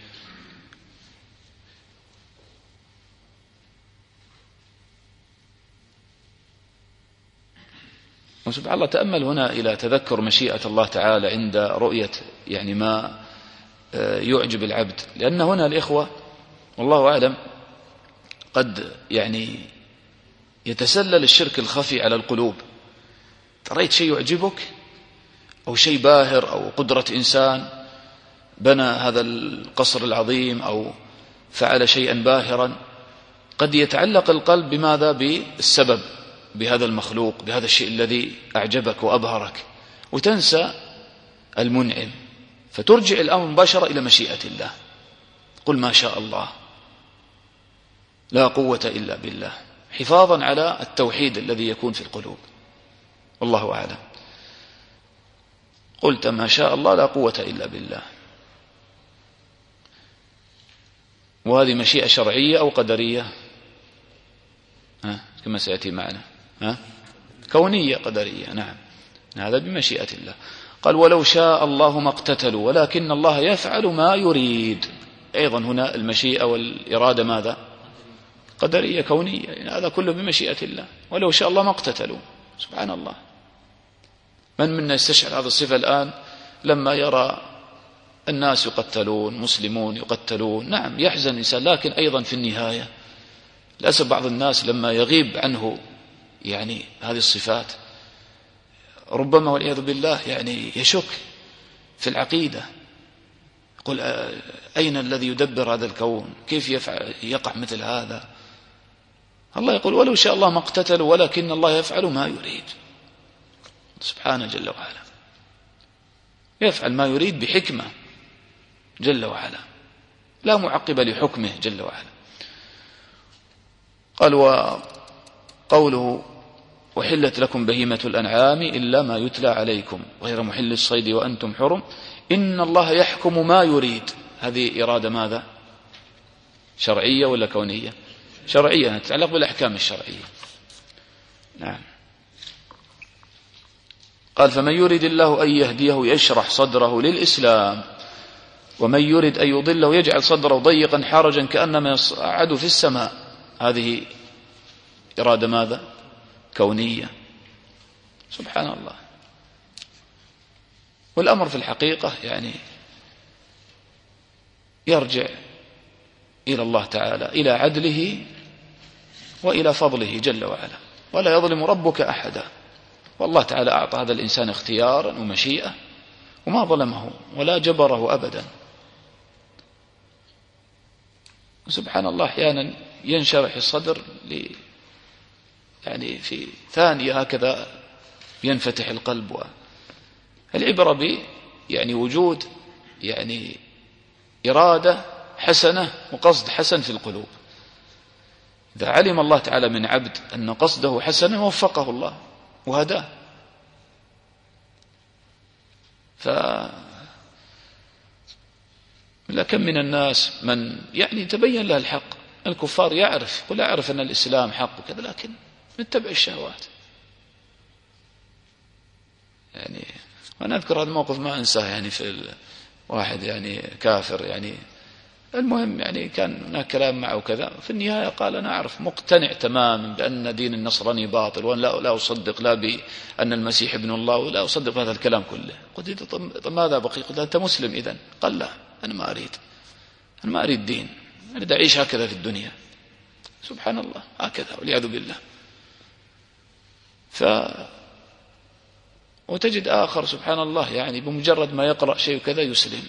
وسبحان الله تأمل هنا إلى تذكر مشيئة الله تعالى عند رؤية يعني ما يعجب العبد، لأن هنا الإخوة والله أعلم قد يعني يتسلل الشرك الخفي على القلوب. رأيت شيء يعجبك أو شيء باهر أو قدرة إنسان بنى هذا القصر العظيم أو فعل شيئا باهرا، قد يتعلق القلب بماذا؟ بالسبب، بهذا المخلوق، بهذا الشيء الذي أعجبك وأبهرك، وتنسى المنعم، فترجع الأمر مباشرة إلى مشيئة الله. قل ما شاء الله لا قوة إلا بالله، حفاظا على التوحيد الذي يكون في القلوب. والله أعلم. قلت ما شاء الله لا قوة إلا بالله، وهذه مشيئة شرعية أو قدرية؟ ها كما سيأتي معنا. ها كونية قدرية. نعم، هذا بمشيئة الله. قال ولو شاء الله ما اقتتلوا ولكن الله يفعل ما يريد. أيضا هنا المشيئة والإرادة ماذا؟ قدرية كونية، يعني هذا كله بمشيئة الله. ولو شاء الله ما اقتتلوا. سبحان الله، من منا يستشعر هذه الصفة الآن لما يرى الناس يقتلون، مسلمون يقتلون؟ نعم يحزن الإنسان، لكن أيضا في النهاية للأسف بعض الناس لما يغيب عنه يعني هذه الصفات ربما والعياذ بالله يعني يشك في العقيدة، يقول أين الذي يدبر هذا الكون؟ كيف يفعل يقع مثل هذا؟ الله يقول ولو شاء الله ما اقتتلوا ولكن الله يفعل ما يريد. سبحانه جل وعلا، يفعل ما يريد بحكمة جل وعلا، لا معقب لحكمه جل وعلا. قال وقوله وحلت لكم بهيمة الأنعام إلا ما يتلى عليكم غير محل الصيد وأنتم حرم إن الله يحكم ما يريد. هذه إرادة ماذا؟ شرعية ولا كونية؟ شرعية، تتعلق بالأحكام الشرعية. نعم. قال فمن يريد الله أن يهديه يشرح صدره للإسلام ومن يريد أن يضله يجعل صدره ضيقا حرجا كأنما يصعد في السماء. هذه إرادة ماذا؟ كونية. سبحان الله. والأمر في الحقيقة يعني يرجع إلى الله تعالى، إلى عدله وإلى فضله جل وعلا، ولا يظلم ربك أحدا. والله تعالى أعطى هذا الإنسان اختيارا ومشيئة وما ظلمه ولا جبره أبدا. وسبحان الله أحيانا ينشرح الصدر ل يعني في ثانية هكذا ينفتح القلب. العبرة ب يعني وجود يعني إرادة حسنة وقصد حسن في القلوب. إذا علم الله تعالى من عبد أن قصده حسن وفقه الله وهداه. ف لكن من الناس من يعني تبين له الحق، الكفار يعرف، يقول أعرف أن الإسلام حق وكذا، لكن نتبع الشهوات. يعني وأنا أذكر هذا الموقف ما أنساه، يعني في واحد يعني كافر، يعني المهم يعني كان هناك كلام معه وكذا، في النهاية قال أنا أعرف مقتنع تماما بأن دين النصراني باطل، وأن لا, لا أصدق لا بأن المسيح ابن الله، ولا أصدق هذا الكلام كله. قلت طب ماذا بقي؟ قلت أنت مسلم إذن؟ قال لا، أنا ما أريد أنا ما أريد دين، أريد أعيش هكذا في الدنيا. سبحان الله، هكذا والعياذ بالله. ف وتجد آخر سبحان الله يعني بمجرد ما يقرأ شيء كذا يسلم،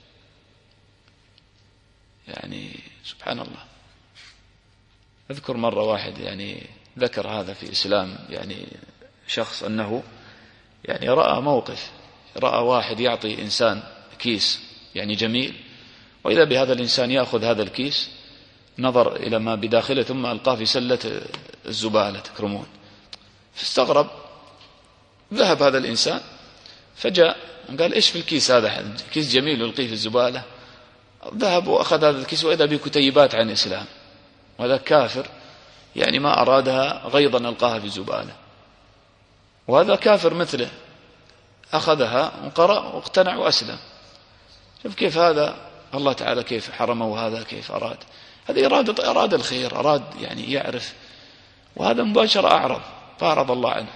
يعني سبحان الله. أذكر مرة واحد يعني ذكر هذا في إسلام، يعني شخص أنه يعني رأى موقف، رأى واحد يعطي إنسان كيس يعني جميل، وإذا بهذا الإنسان يأخذ هذا الكيس، نظر إلى ما بداخله ثم ألقاه في سلة الزبالة تكرمون، فاستغرب. ذهب هذا الإنسان فجاء قال إيش في الكيس هذا؟ كيس جميل يلقيه في الزبالة. ذهب وأخذ هذا الكيس وإذا بكتيبات عن الإسلام، وهذا كافر يعني ما أرادها غيظا ألقاها في الزبالة، وهذا كافر مثله أخذها وقرأ واقتنع وأسلم. شوف كيف هذا الله تعالى كيف حرمه، وهذا كيف أراد. هذا إرادة أراد الخير، أراد يعني يعرف، وهذا مباشرة أعرض فأعرض الله عنه.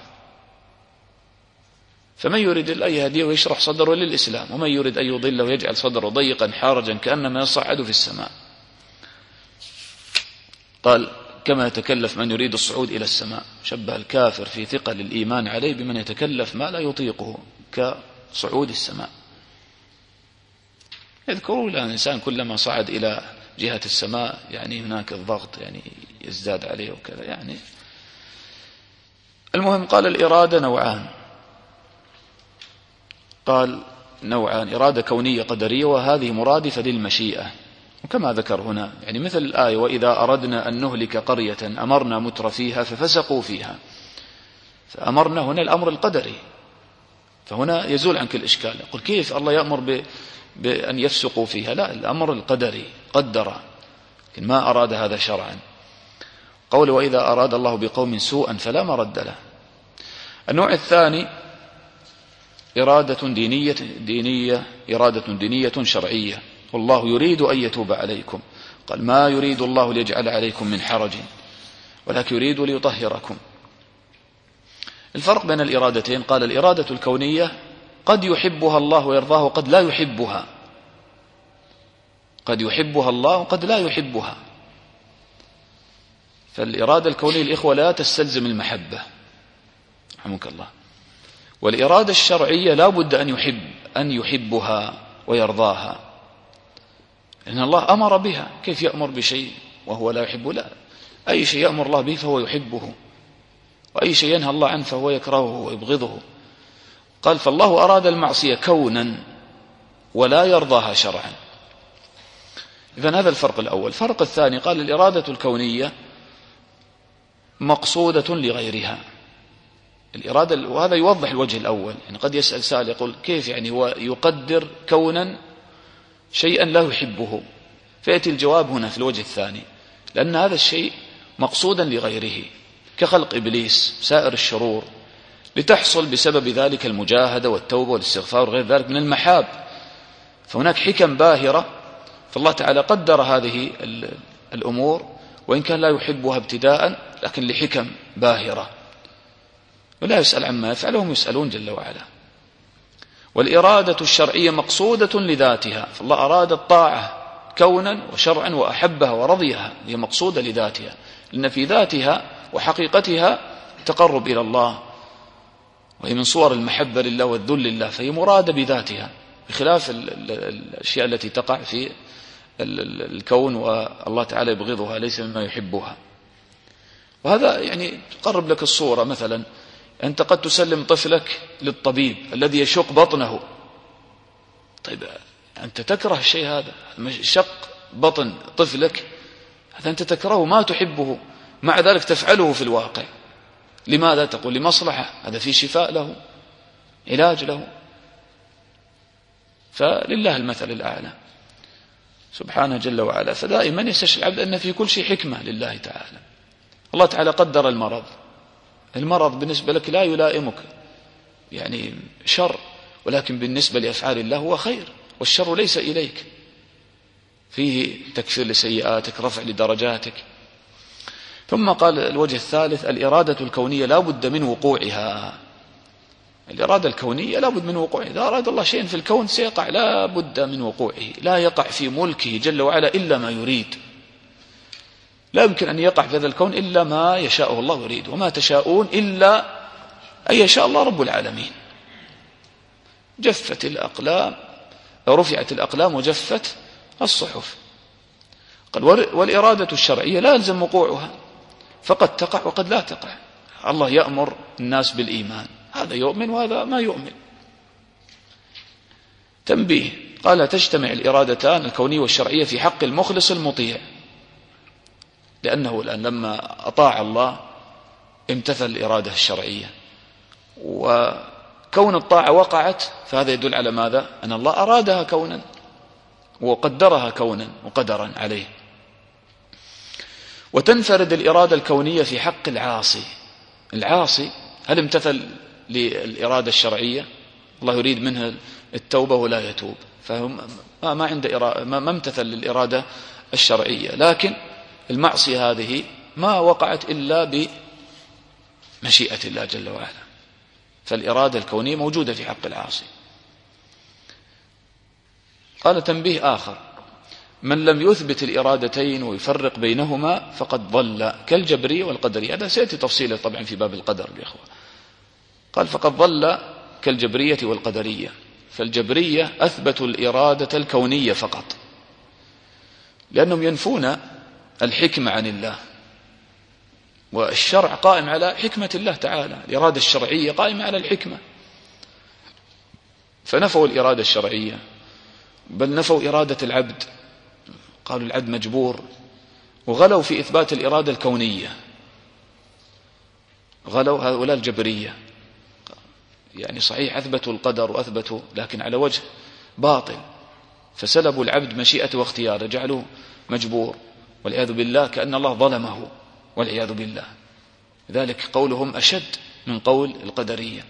فمن يريد أن يهديه ويشرح صدره للإسلام، ومن يريد أن يضله ويجعل صدره ضيقا حارجا كأنما يصعد في السماء. قال كما يتكلف من يريد الصعود إلى السماء، شبه الكافر في ثقل الإيمان عليه بمن يتكلف ما لا يطيقه كصعود السماء. يذكروا الآن الإنسان كلما صعد إلى جهة السماء يعني هناك الضغط يعني يزداد عليه وكذا يعني. المهم قال الإرادة نوعان، قال نوعان، إرادة كونية قدرية، وهذه مرادفة للمشيئة. وكما ذكر هنا يعني مثل الآية وإذا أردنا أن نهلك قرية أمرنا متر فيها ففسقوا فيها، فأمرنا هنا الأمر القدري، فهنا يزول عنك الإشكال. يقول كيف الله يأمر ب... بأن يفسقوا فيها؟ لا، الأمر القدري قدر، لكن ما أراد هذا شرعا. قول وإذا أراد الله بقوم سوءا فلا مرد له. النوع الثاني إرادة دينية دينية إرادة دينية شرعية، والله يريد أن يتوب عليكم. قال ما يريد الله ليجعل عليكم من حرج ولكن يريد ليطهركم. الفرق بين الإرادتين، قال الإرادة الكونية قد يحبها الله ويرضاه وقد لا يحبها، قد يحبها الله وقد لا يحبها. فالإرادة الكونية الإخوة لا تستلزم المحبة رحمك الله، والإرادة الشرعية لا بد أن يحب أن يحبها ويرضاها، لأن الله أمر بها. كيف يأمر بشيء وهو لا يحبه؟ لا، أي شيء يأمر الله به فهو يحبه، وأي شيء ينهى الله عنه فهو يكرهه ويبغضه. قال فالله أراد المعصية كونا ولا يرضاها شرعا. إذن هذا الفرق الأول. الفرق الثاني قال الإرادة الكونية مقصودة لغيرها. الإرادة، وهذا يوضح الوجه الأول، يعني قد يسأل سائل يقول كيف يعني هو يقدر كونا شيئا لا يحبه؟ فيأتي الجواب هنا في الوجه الثاني، لأن هذا الشيء مقصودا لغيره، كخلق إبليس سائر الشرور، لتحصل بسبب ذلك المجاهدة والتوبة والاستغفار وغير ذلك من المحاب. فهناك حكم باهرة، فالله تعالى قدر هذه الأمور وإن كان لا يحبها ابتداء، لكن لحكم باهرة، ولا يسأل عما يفعل وهم يسألون جل وعلا. والإرادة الشرعية مقصودة لذاتها، فالله أراد الطاعة كونا وشرعا وأحبها ورضيها، هي مقصودة لذاتها، لأن في ذاتها وحقيقتها تقرب إلى الله، وهي من صور المحبة لله والذل لله، فهي مرادة بذاتها، بخلاف الأشياء التي تقع في الكون والله تعالى يبغضها، ليس مما يحبها. وهذا يعني تقرب لك الصورة. مثلا أنت قد تسلم طفلك للطبيب الذي يشق بطنه، طيب أنت تكره الشيء هذا، شق بطن طفلك هذا أنت تكرهه ما تحبه، مع ذلك تفعله في الواقع. لماذا؟ تقول لمصلحة، هذا في شفاء له، علاج له. فلله المثل الأعلى سبحانه جل وعلا. فدائما يستشعر العبد أن في كل شيء حكمة لله تعالى. الله تعالى قدر المرض، المرض بالنسبة لك لا يلائمك، يعني شر، ولكن بالنسبة لأفعال الله هو خير، والشر ليس إليك، فيه تكفير لسيئاتك، رفع لدرجاتك. ثم قال الوجه الثالث: الإرادة الكونية لا بد من وقوعها. الإرادة الكونية لا بد من وقوعها، إذا أراد الله شيئا في الكون سيقع، لا بد من وقوعه، لا يقع في ملكه جل وعلا إلا ما يريد، لا يمكن أن يقع في هذا الكون إلا ما يشاءه الله ويريد، وما تشاءون إلا أن يشاء الله رب العالمين. جفت الأقلام، رفعت الأقلام وجفت الصحف. قال: والإرادة الشرعية لا يلزم وقوعها، فقد تقع وقد لا تقع. الله يأمر الناس بالإيمان، هذا يؤمن وهذا ما يؤمن. تنبيه: قال: تجتمع الإرادتان الكونية والشرعية في حق المخلص المطيع، لأنه الآن لما أطاع الله امتثل الإرادة الشرعية، وكون الطاعة وقعت فهذا يدل على ماذا؟ أن الله أرادها كونا وقدرها كونا وقدرا عليه. وتنفرد الإرادة الكونية في حق العاصي. العاصي هل امتثل للإرادة الشرعية؟ الله يريد منه التوبة ولا يتوب، فهم ما عنده إرادة، ما امتثل للإرادة الشرعية، لكن المعصية هذه ما وقعت إلا بمشيئة الله جل وعلا، فالإرادة الكونية موجودة في حق العاصي. قال: تنبيه آخر: من لم يثبت الإرادتين ويفرق بينهما فقد ضل كالجبرية والقدرية. هذا سيأتي تفصيله طبعا في باب القدر يا إخوة. قال: فقد ضل كالجبرية والقدرية. فالجبرية أثبتوا الإرادة الكونية فقط، لأنهم ينفون الحكمة عن الله، والشرع قائم على حكمة الله تعالى، الإرادة الشرعية قائمة على الحكمة، فنفوا الإرادة الشرعية، بل نفوا إرادة العبد، قالوا العبد مجبور، وغلوا في إثبات الإرادة الكونية، غلوا هؤلاء الجبرية. يعني صحيح أثبتوا القدر وأثبتوا، لكن على وجه باطل، فسلبوا العبد مشيئته واختياره، جعلوه مجبور، والعياذ بالله، كأن الله ظلمه والعياذ بالله. لذلك قولهم أشد من قول القدرية،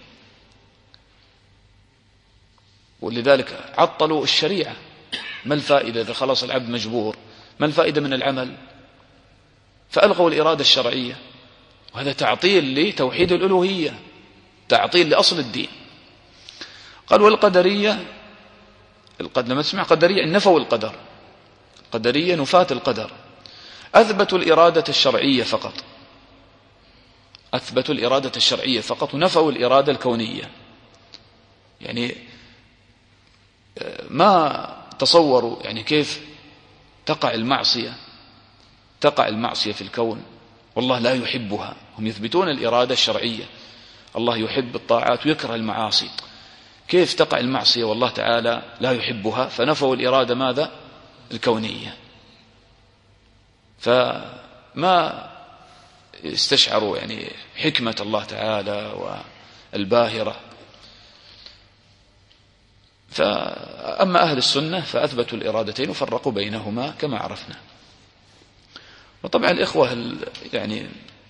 ولذلك عطلوا الشريعة. ما الفائدة إذا خلص العبد مجبور؟ ما الفائدة من العمل؟ فألغوا الإرادة الشرعية، وهذا تعطيل لتوحيد الألوهية، تعطيل لأصل الدين. قال: والقدرية، لما تسمع قدرية نفوا القدر، قدرية نفاة القدر، أثبتوا الإرادة الشرعية فقط، أثبتوا الإرادة الشرعية فقط ونفوا الإرادة الكونية. يعني ما تصوروا يعني كيف تقع المعصية، تقع المعصية في الكون والله لا يحبها. هم يثبتون الإرادة الشرعية، الله يحب الطاعات ويكره المعاصي، كيف تقع المعصية والله تعالى لا يحبها؟ فنفوا الإرادة ماذا؟ الكونية. فما استشعروا يعني حكمة الله تعالى والباهرة. فأما أهل السنة فأثبتوا الإرادتين وفرقوا بينهما كما عرفنا. وطبعا الإخوة يعني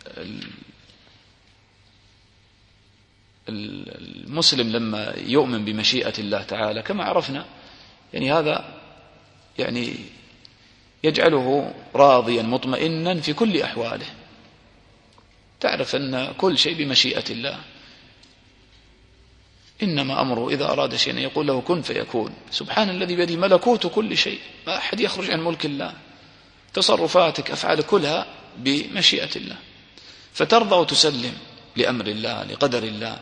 المسلم لما يؤمن بمشيئة الله تعالى كما عرفنا، يعني هذا يعني يجعله راضيا مطمئنا في كل أحواله، تعرف أن كل شيء بمشيئة الله، إنما أمره إذا أراد شيئا يقول له كن فيكون. سبحان الذي بيده ملكوت كل شيء، ما أحد يخرج عن ملك الله، تصرفاتك أفعالك كلها بمشيئة الله، فترضى وتسلم لأمر الله لقدر الله،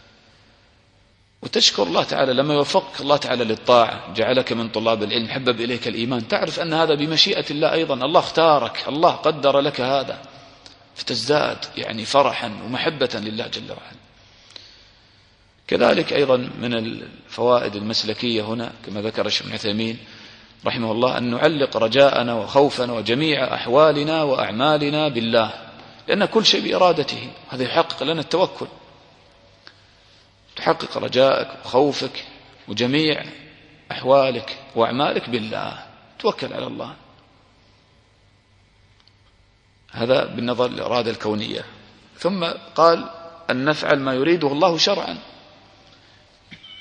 وتشكر الله تعالى لما يوفقك الله تعالى للطاعة، جعلك من طلاب العلم، حبب إليك الإيمان، تعرف أن هذا بمشيئة الله أيضا، الله اختارك، الله قدر لك هذا، فتزداد يعني فرحا ومحبة لله جل وعلا. كذلك أيضا من الفوائد المسلكية هنا كما ذكر الشيخ ابن عثيمين رحمه الله أن نعلق رجاءنا وخوفنا وجميع أحوالنا وأعمالنا بالله، لأن كل شيء بإرادته، هذا يحقق لنا التوكل، تحقق رجائك وخوفك وجميع أحوالك وأعمالك بالله، توكل على الله. هذا بالنظر للإرادة الكونية. ثم قال أن نفعل ما يريده الله شرعا،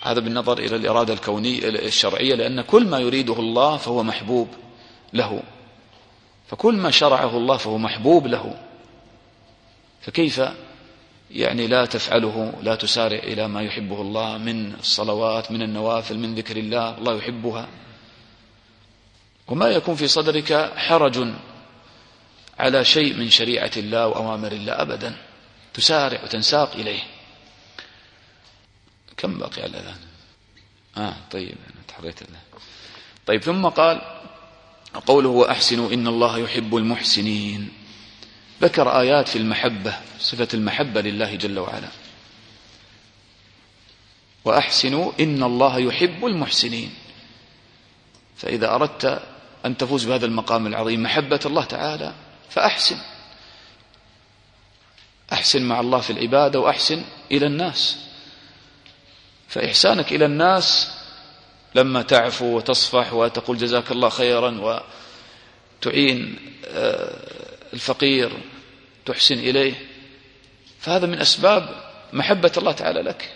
هذا بالنظر إلى الإرادة الكونية الشرعية، لأن كل ما يريده الله فهو محبوب له، فكل ما شرعه الله فهو محبوب له، فكيف يعني لا تفعله، لا تسارع إلى ما يحبه الله من الصلوات، من النوافل، من ذكر الله، الله يحبها. وما يكون في صدرك حرج على شيء من شريعة الله وأوامر الله أبدا، تسارع وتنساق إليه. كم بقي على الأذان؟ آه طيب أنا تحريت الله. طيب ثم قال قوله وأحسنوا إن الله يحب المحسنين، ذكر آيات في المحبة، صفة المحبة لله جل وعلا. وأحسنوا إن الله يحب المحسنين، فإذا أردت أن تفوز بهذا المقام العظيم محبة الله تعالى فأحسن، أحسن مع الله في العبادة وأحسن إلى الناس. فإحسانك إلى الناس لما تعفو وتصفح وتقول جزاك الله خيرا وتعين الفقير تحسن إليه، فهذا من أسباب محبة الله تعالى لك.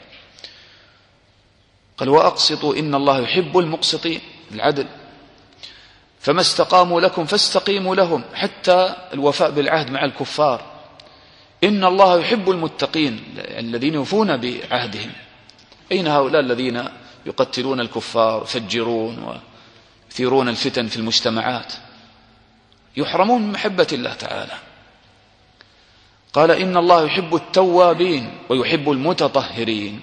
قال وأقسطوا إن الله يحب المقسطين، العدل. فما استقاموا لكم فاستقيموا لهم، حتى الوفاء بالعهد مع الكفار. إن الله يحب المتقين، الذين يوفون بعهدهم. أين هؤلاء الذين يقتلون الكفار، يفجرون ويثيرون الفتن في المجتمعات؟ يحرمون من محبة الله تعالى. قال إن الله يحب التوابين ويحب المتطهرين.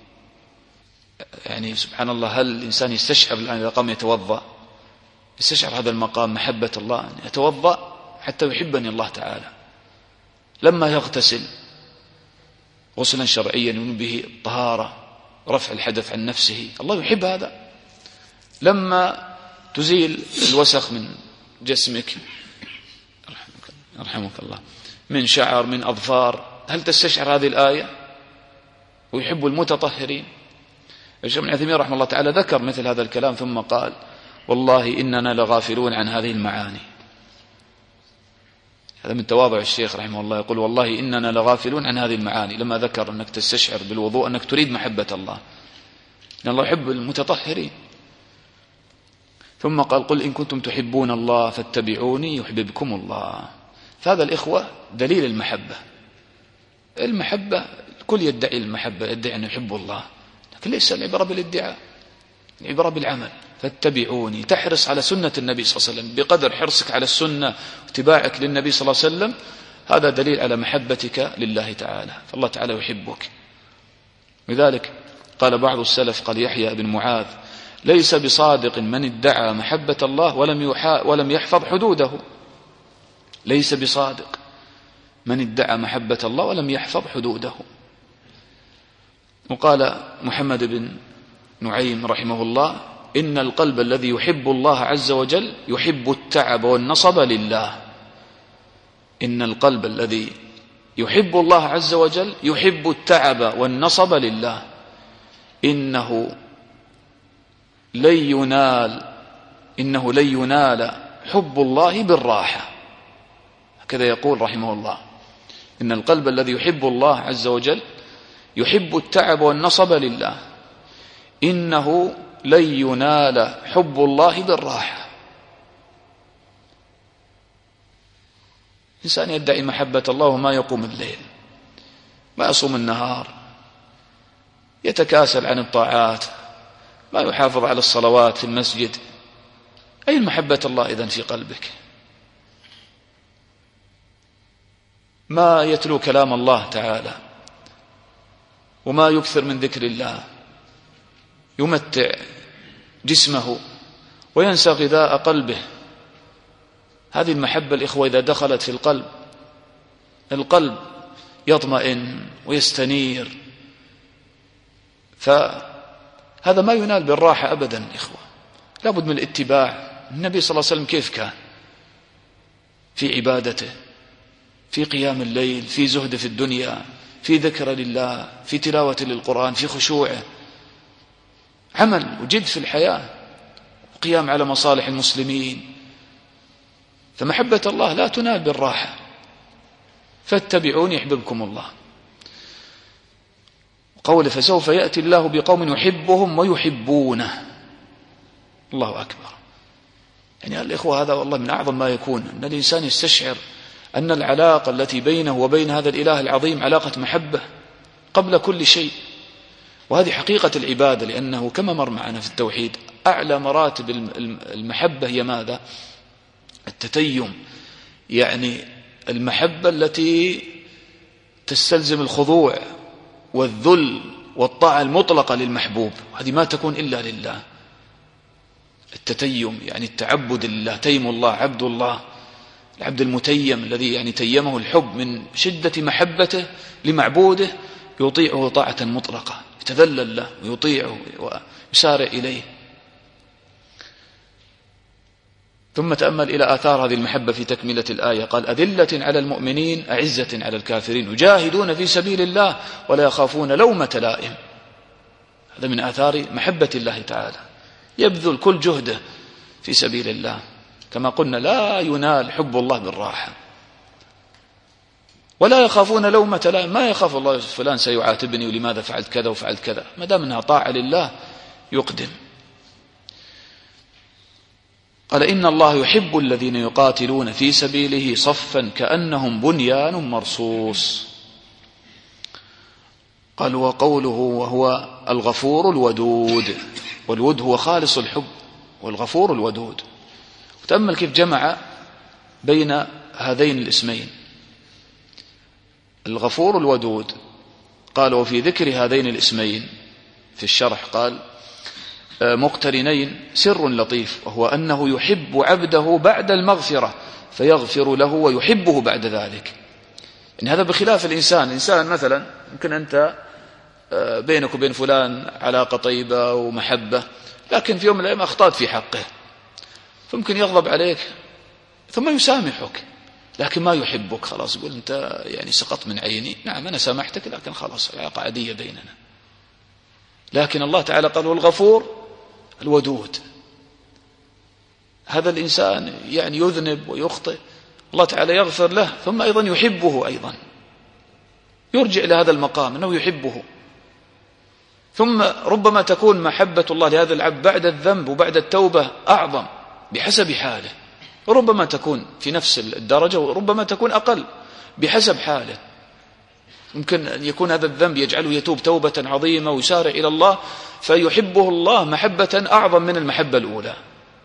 يعني سبحان الله، هل الإنسان يستشعر الآن إذا قام يتوضأ، يستشعر هذا المقام محبة الله، أن يتوضأ حتى يحبني الله تعالى. لما يغتسل غسلا شرعيا ينوي به الطهارة، رفع الحدث عن نفسه، الله يحب هذا. لما تزيل الوسخ من جسمك، رحمك الله، من شعر، من أظفار، هل تستشعر هذه الآية؟ ويحب المتطهرين. الشيخ ابن عثيمين رحمه الله تعالى ذكر مثل هذا الكلام ثم قال والله إننا لغافلون عن هذه المعاني. هذا من تواضع الشيخ رحمه الله، يقول والله إننا لغافلون عن هذه المعاني، لما ذكر أنك تستشعر بالوضوء أنك تريد محبة الله، إن الله يحب المتطهرين. ثم قال قل إن كنتم تحبون الله فاتبعوني يحببكم الله. فهذا الإخوة دليل المحبة. المحبة الكل يدعي المحبة، يدعي أن يحب الله، لكن ليس العبرة بالادعاء، العبرة بالعمل. فاتبعوني، تحرص على سنة النبي صلى الله عليه وسلم، بقدر حرصك على السنة واتباعك للنبي صلى الله عليه وسلم هذا دليل على محبتك لله تعالى، فالله تعالى يحبك. لذلك قال بعض السلف، قال يحيى بن معاذ ليس بصادق من ادعى محبة الله ولم يحا ولم يحفظ حدوده. ليس بصادق من ادعى محبة الله ولم يحفظ حدوده. وقال محمد بن نعيم رحمه الله إن القلب الذي يحب الله عز وجل يحب التعب والنصب لله. إن القلب الذي يحب الله عز وجل يحب التعب والنصب لله. إنه لن ينال إنه لن ينال حب الله بالراحة. هكذا يقول رحمه الله، إن القلب الذي يحب الله عز وجل يحب التعب والنصب لله. إنه لن ينال حب الله بالراحة. إنسان يدعي محبة الله وما يقوم الليل، ما يصوم النهار، يتكاسل عن الطاعات، ما يحافظ على الصلوات في المسجد، أين محبة الله إذن في قلبك؟ ما يتلو كلام الله تعالى وما يكثر من ذكر الله، يمتع جسمه وينسى غذاء قلبه. هذه المحبة الإخوة إذا دخلت في القلب، القلب يطمئن ويستنير، فهذا ما ينال بالراحة أبدا. إخوة لابد من الاتباع. النبي صلى الله عليه وسلم كيف كان في عبادته، في قيام الليل، في زهد في الدنيا، في ذكر لله، في تلاوة للقرآن، في خشوعه، عمل وجد في الحياة، قيام على مصالح المسلمين. فمحبة الله لا تنال بالراحة. فاتبعوني يحببكم الله. وقوله فسوف يأتي الله بقوم يحبهم ويحبونه. الله أكبر. يعني الإخوة هذا والله من أعظم ما يكون، أن الإنسان يستشعر أن العلاقة التي بينه وبين هذا الإله العظيم علاقة محبة قبل كل شيء. وهذه حقيقة العبادة، لأنه كما مر معنا في التوحيد أعلى مراتب المحبة هي ماذا؟ التتيم، يعني المحبة التي تستلزم الخضوع والذل والطاعة المطلقة للمحبوب، هذه ما تكون إلا لله. التتيم يعني التعبد لله، تيم الله، عبد الله، العبد المتيم الذي يعني تيمه الحب من شدة محبته لمعبوده، يطيعه طاعة مطلقة، يتذلل له ويطيعه ويسارع إليه. ثم تأمل إلى آثار هذه المحبة في تكملة الآية، قال أذلة على المؤمنين أعزة على الكافرين يجاهدون في سبيل الله ولا يخافون لومة لائم. هذا من آثار محبة الله تعالى، يبذل كل جهده في سبيل الله. كما قلنا لا ينال حب الله بالراحة. ولا يخافون لومة لائم، ما يخاف الله فلان سيعاتبني ولماذا فعلت كذا وفعلت كذا، ما دام انها طاعة لله يقدم. قال إن الله يحب الذين يقاتلون في سبيله صفا كأنهم بنيان مرصوص. قال وقوله وهو الغفور الودود، والود هو خالص الحب، والغفور الودود. وتأمل كيف جمع بين هذين الاسمين الغفور الودود. قال وفي ذكر هذين الاسمين في الشرح قال مقترنين سر لطيف، وهو أنه يحب عبده بعد المغفرة فيغفر له ويحبه بعد ذلك. يعني هذا بخلاف الإنسان. الإنسان مثلا يمكن أنت بينك وبين فلان علاقة طيبة ومحبة، لكن في يوم من الأيام أخطأت في حقه، فممكن يغضب عليك ثم يسامحك، لكن ما يحبك. خلاص يقول أنت يعني سقطت من عيني، نعم أنا سامحتك لكن خلاص علاقة عادية بيننا. لكن الله تعالى قال والغفور الودود. هذا الإنسان يعني يذنب ويخطئ، الله تعالى يغفر له ثم أيضا يحبه، أيضا يرجع إلى هذا المقام أنه يحبه. ثم ربما تكون محبة الله لهذا العبد بعد الذنب وبعد التوبة أعظم بحسب حاله، وربما تكون في نفس الدرجة وربما تكون أقل بحسب حاله. ممكن أن يكون هذا الذنب يجعله يتوب توبة عظيمة ويسارع إلى الله فيحبه الله محبة أعظم من المحبة الأولى.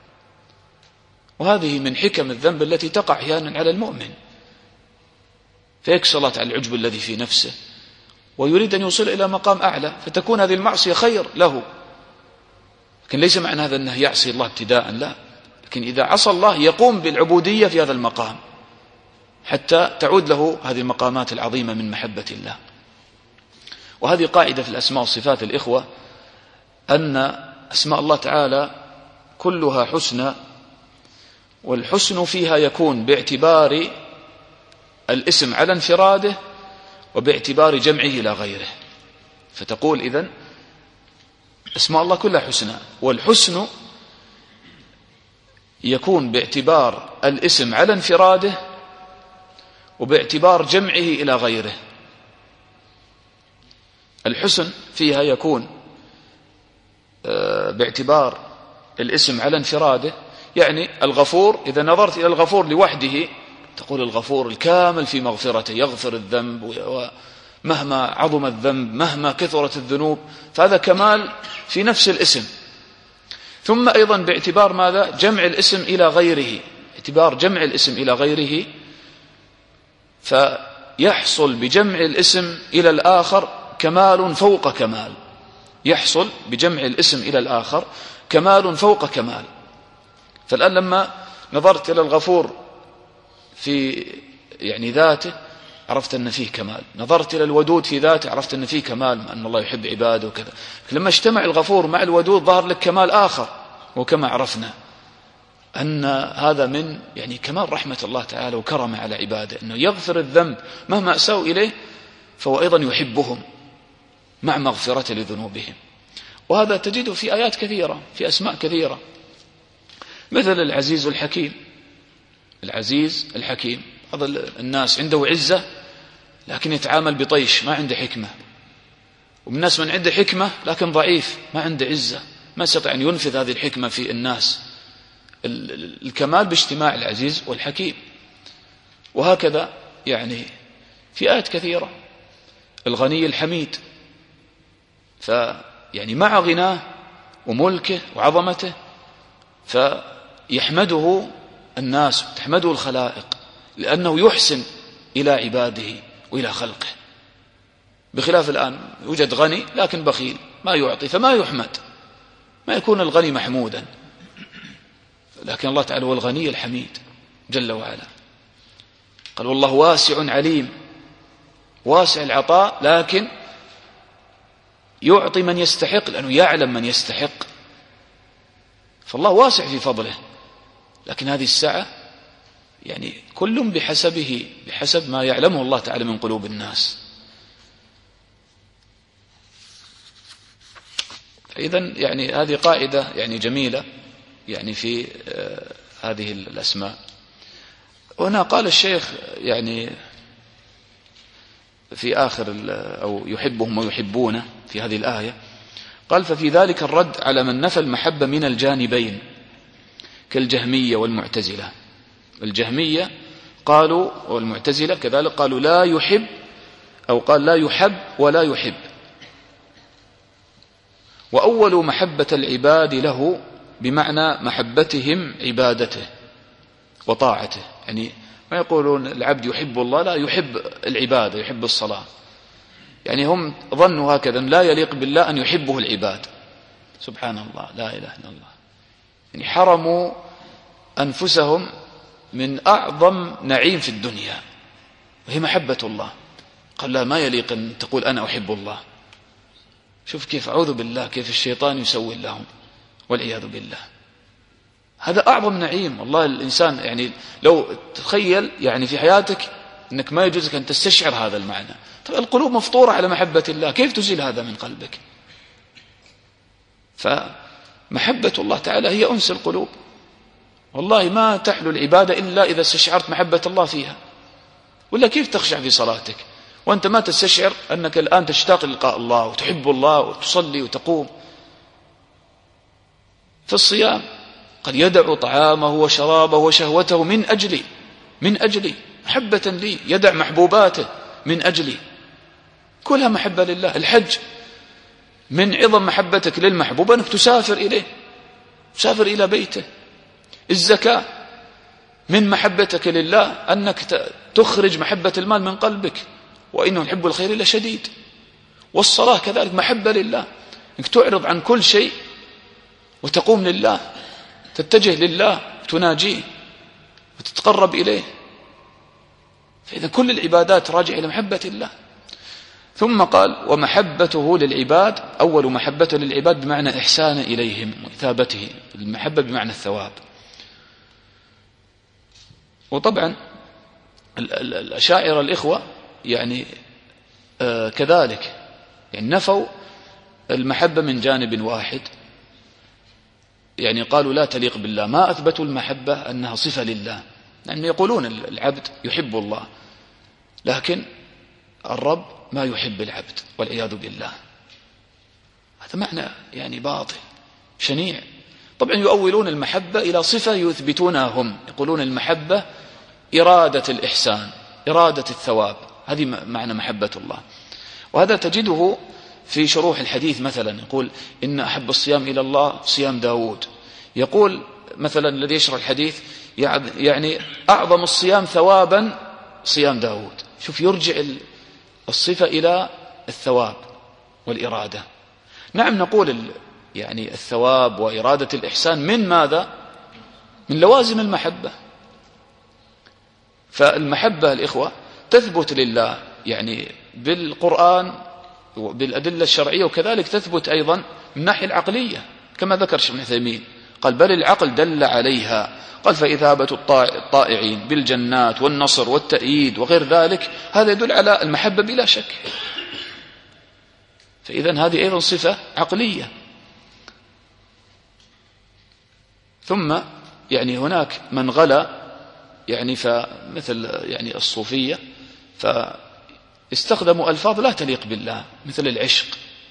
وهذه من حكم الذنب التي تقع أحيانا على المؤمن، فيكسر الله على العجب الذي في نفسه ويريد أن يوصل إلى مقام أعلى، فتكون هذه المعصية خير له. لكن ليس معنى هذا أنه يعصي الله ابتداء، لا، لكن إذا عصى الله يقوم بالعبودية في هذا المقام حتى تعود له هذه المقامات العظيمة من محبة الله. وهذه قاعدة في الأسماء والصفات الإخوة، أن أسماء الله تعالى كلها حسنى، والحسن فيها يكون باعتبار الاسم على انفراده وباعتبار جمعه إلى غيره. فتقول إذن أسماء الله كلها حسنى، والحسن يكون باعتبار الاسم على انفراده وباعتبار جمعه إلى غيره. الحسن فيها يكون باعتبار الاسم على انفراده، يعني الغفور، إذا نظرت إلى الغفور لوحده تقول الغفور الكامل في مغفرته، يغفر الذنب ومهما عظم الذنب مهما كثرت الذنوب، فهذا كمال في نفس الاسم. ثم أيضا باعتبار ماذا؟ جمع الاسم إلى غيره، اعتبار جمع الاسم إلى غيره، فيحصل بجمع الاسم إلى الآخر كمال فوق كمال، يحصل بجمع الاسم إلى الآخر كمال فوق كمال. فالآن لما نظرت إلى الغفور في يعني ذاته عرفت أن فيه كمال، نظرت إلى الودود في ذاته عرفت أن فيه كمال، أن الله يحب عباده وكذا. لما اجتمع الغفور مع الودود ظهر لك كمال آخر، وكما عرفنا أن هذا من يعني كمال رحمة الله تعالى وكرم على عباده، أنه يغفر الذنب مهما أساءوا إليه فهو أيضا يحبهم مع مغفرة لذنوبهم. وهذا تجده في آيات كثيرة، في أسماء كثيرة، مثل العزيز الحكيم. العزيز الحكيم، هذا الناس عنده عزة لكن يتعامل بطيش، ما عنده حكمة، والناس من عنده حكمة لكن ضعيف، ما عنده عزة، ما يستطيع أن ينفذ هذه الحكمة في الناس. الكمال باجتماع العزيز والحكيم. وهكذا يعني في آيات كثيرة. الغني الحميد، فيعني مع غناه وملكه وعظمته فيحمده الناس، تحمده الخلائق، لأنه يحسن إلى عباده وإلى خلقه. بخلاف الآن يوجد غني لكن بخيل، ما يعطي، فما يحمد، ما يكون الغني محمودا. لكن الله تعالى هو الغني الحميد جل وعلا. قال والله واسع عليم، واسع العطاء، لكن يعطي من يستحق لأنه يعلم من يستحق. فالله واسع في فضله، لكن هذه السعة يعني كل بحسبه، بحسب ما يعلمه الله تعالى من قلوب الناس. فإذن يعني هذه قاعدة يعني جميلة يعني في آه هذه الأسماء. وهنا قال الشيخ يعني في آخر أو يحبهم ويحبونه في هذه الآية، قال ففي ذلك الرد على من نفى المحبة من الجانبين كالجهمية والمعتزلة. الجهمية قالوا والمعتزلة كذلك قالوا لا يحب، أو قال لا يحب ولا يحب. وأول محبة العباد له بمعنى محبتهم عبادته وطاعته، يعني ما يقولون العبد يحب الله، لا، يحب العبادة، يحب الصلاة. يعني هم ظنوا هكذا لا يليق بالله أن يحبه العباد. سبحان الله، لا إله إلا الله. يعني حرموا أنفسهم من أعظم نعيم في الدنيا وهي محبة الله. قال لا، ما يليق أن تقول أنا أحب الله. شوف كيف، أعوذ بالله، كيف الشيطان يسوي لهم والعياذ بالله. هذا أعظم نعيم. والله الإنسان يعني لو تخيل يعني في حياتك أنك ما يجوزك أن تستشعر هذا المعنى. طب القلوب مفطورة على محبة الله، كيف تزيل هذا من قلبك؟ فمحبة الله تعالى هي أنس القلوب. والله ما تحلو العبادة إلا إذا استشعرت محبة الله فيها، ولا كيف تخشع في صلاتك وأنت ما تستشعر أنك الآن تشتاق للقاء الله وتحب الله وتصلي وتقوم. في الصيام قد يدع طعامه وشرابه وشهوته من أجلي، من أجلي محبة لي، يدع محبوباته من أجلي، كلها محبة لله. الحج من عظم محبتك للمحبوب أنك تسافر إليه، تسافر إلى بيته. الزكاة من محبتك لله أنك تخرج محبة المال من قلبك، وإنه يحب الخير لشديد. والصلاة كذلك محبة لله، أنك تعرض عن كل شيء وتقوم لله، تتجه لله، تناجيه وتتقرب إليه. فإذا كل العبادات راجعة إلى محبة الله. ثم قال ومحبته للعباد، أول محبته للعباد بمعنى إحسان إليهم وإثابته، المحبة بمعنى الثواب. وطبعا الأشاعرة الإخوة يعني آه كذلك يعني نفوا المحبة من جانب واحد، يعني قالوا لا تليق بالله، ما أثبتوا المحبة أنها صفة لله، لأن يقولون العبد يحب الله، لكن الرب ما يحب العبد والعياذ بالله. هذا معنى يعني باطل شنيع. طبعا يؤولون المحبة إلى صفة يثبتونها هم، يقولون المحبة إرادة الإحسان، إرادة الثواب، هذه معنى محبة الله. وهذا تجده في شروح الحديث، مثلا يقول إن أحب الصيام إلى الله صيام داود. يقول مثلا الذي يشرح الحديث يعني أعظم الصيام ثوابا صيام داود. شوف، يرجع الصفة إلى الثواب والإرادة. نعم نقول يعني الثواب وإرادة الإحسان من ماذا؟ من لوازم المحبة. فالمحبة الإخوة تثبت لله يعني بالقرآن وبالأدلة الشرعية، وكذلك تثبت أيضا من الناحية العقلية كما ذكر الشيخ ابن عثيمين، قال بل العقل دل عليها. قال فإثابة الطائعين بالجنات والنصر والتأييد وغير ذلك هذا يدل على المحبة بلا شك. فإذن هذه أيضا صفة عقلية. ثم يعني هناك من غلا يعني فمثل يعني الصوفية، فاستخدموا ألفاظ لا تليق بالله مثل العشق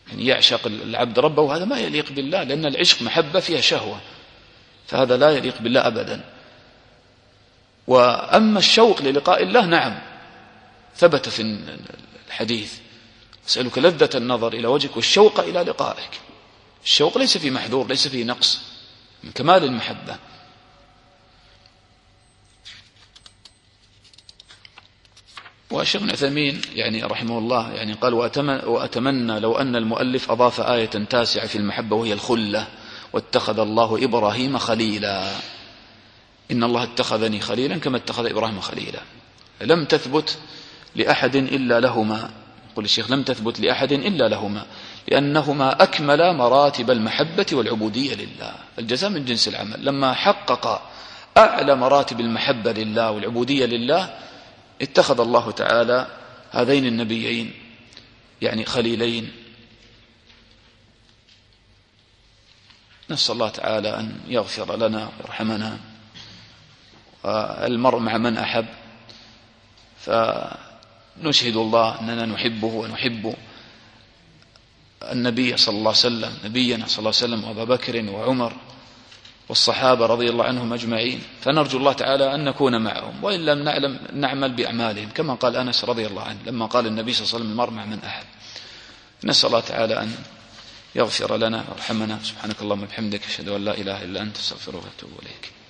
يعني يعشق العبد ربه، وهذا ما يليق بالله، لأن العشق محبة فيها شهوة، فهذا لا يليق بالله أبدا. وأما الشوق للقاء الله نعم ثبت في الحديث: أسألك لذة النظر إلى وجهك والشوق إلى لقائك. الشوق ليس فيه محذور، ليس فيه نقص، من كمال المحبة. والشيخ ابن عثيمين يعني رحمه الله يعني قال: وأتمنى لو أن المؤلف أضاف آية تاسعة في المحبة وهي الخلة: واتخذ الله إبراهيم خليلا. إن الله اتخذني خليلا كما اتخذ إبراهيم خليلا. لم تثبت لأحد إلا لهما، يقول الشيخ: لم تثبت لأحد إلا لهما، لأنهما أكمل مراتب المحبة والعبودية لله. الجزاء من جنس العمل. لما حقق أعلى مراتب المحبة لله والعبودية لله اتخذ الله تعالى هذين النبيين يعني خليلين. نسأل الله تعالى أن يغفر لنا ويرحمنا. المرء مع من أحب، فنشهد الله أننا نحبه ونحب النبي صلى الله عليه وسلم، نبينا صلى الله عليه وسلم، وأبا بكر وعمر والصحابة رضي الله عنهم أجمعين، فنرجو الله تعالى أن نكون معهم، وإن لم نعلم نعمل بأعمالهم، كما قال أنس رضي الله عنه لما قال النبي صلى الله عليه وسلم: المرء مع من أحب. نسأل الله تعالى أن يغفر لنا ويرحمنا. سبحانك اللهم وبحمدك، أشهد أن لا إله إلا أنت، أستغفرك وأتوب إليك.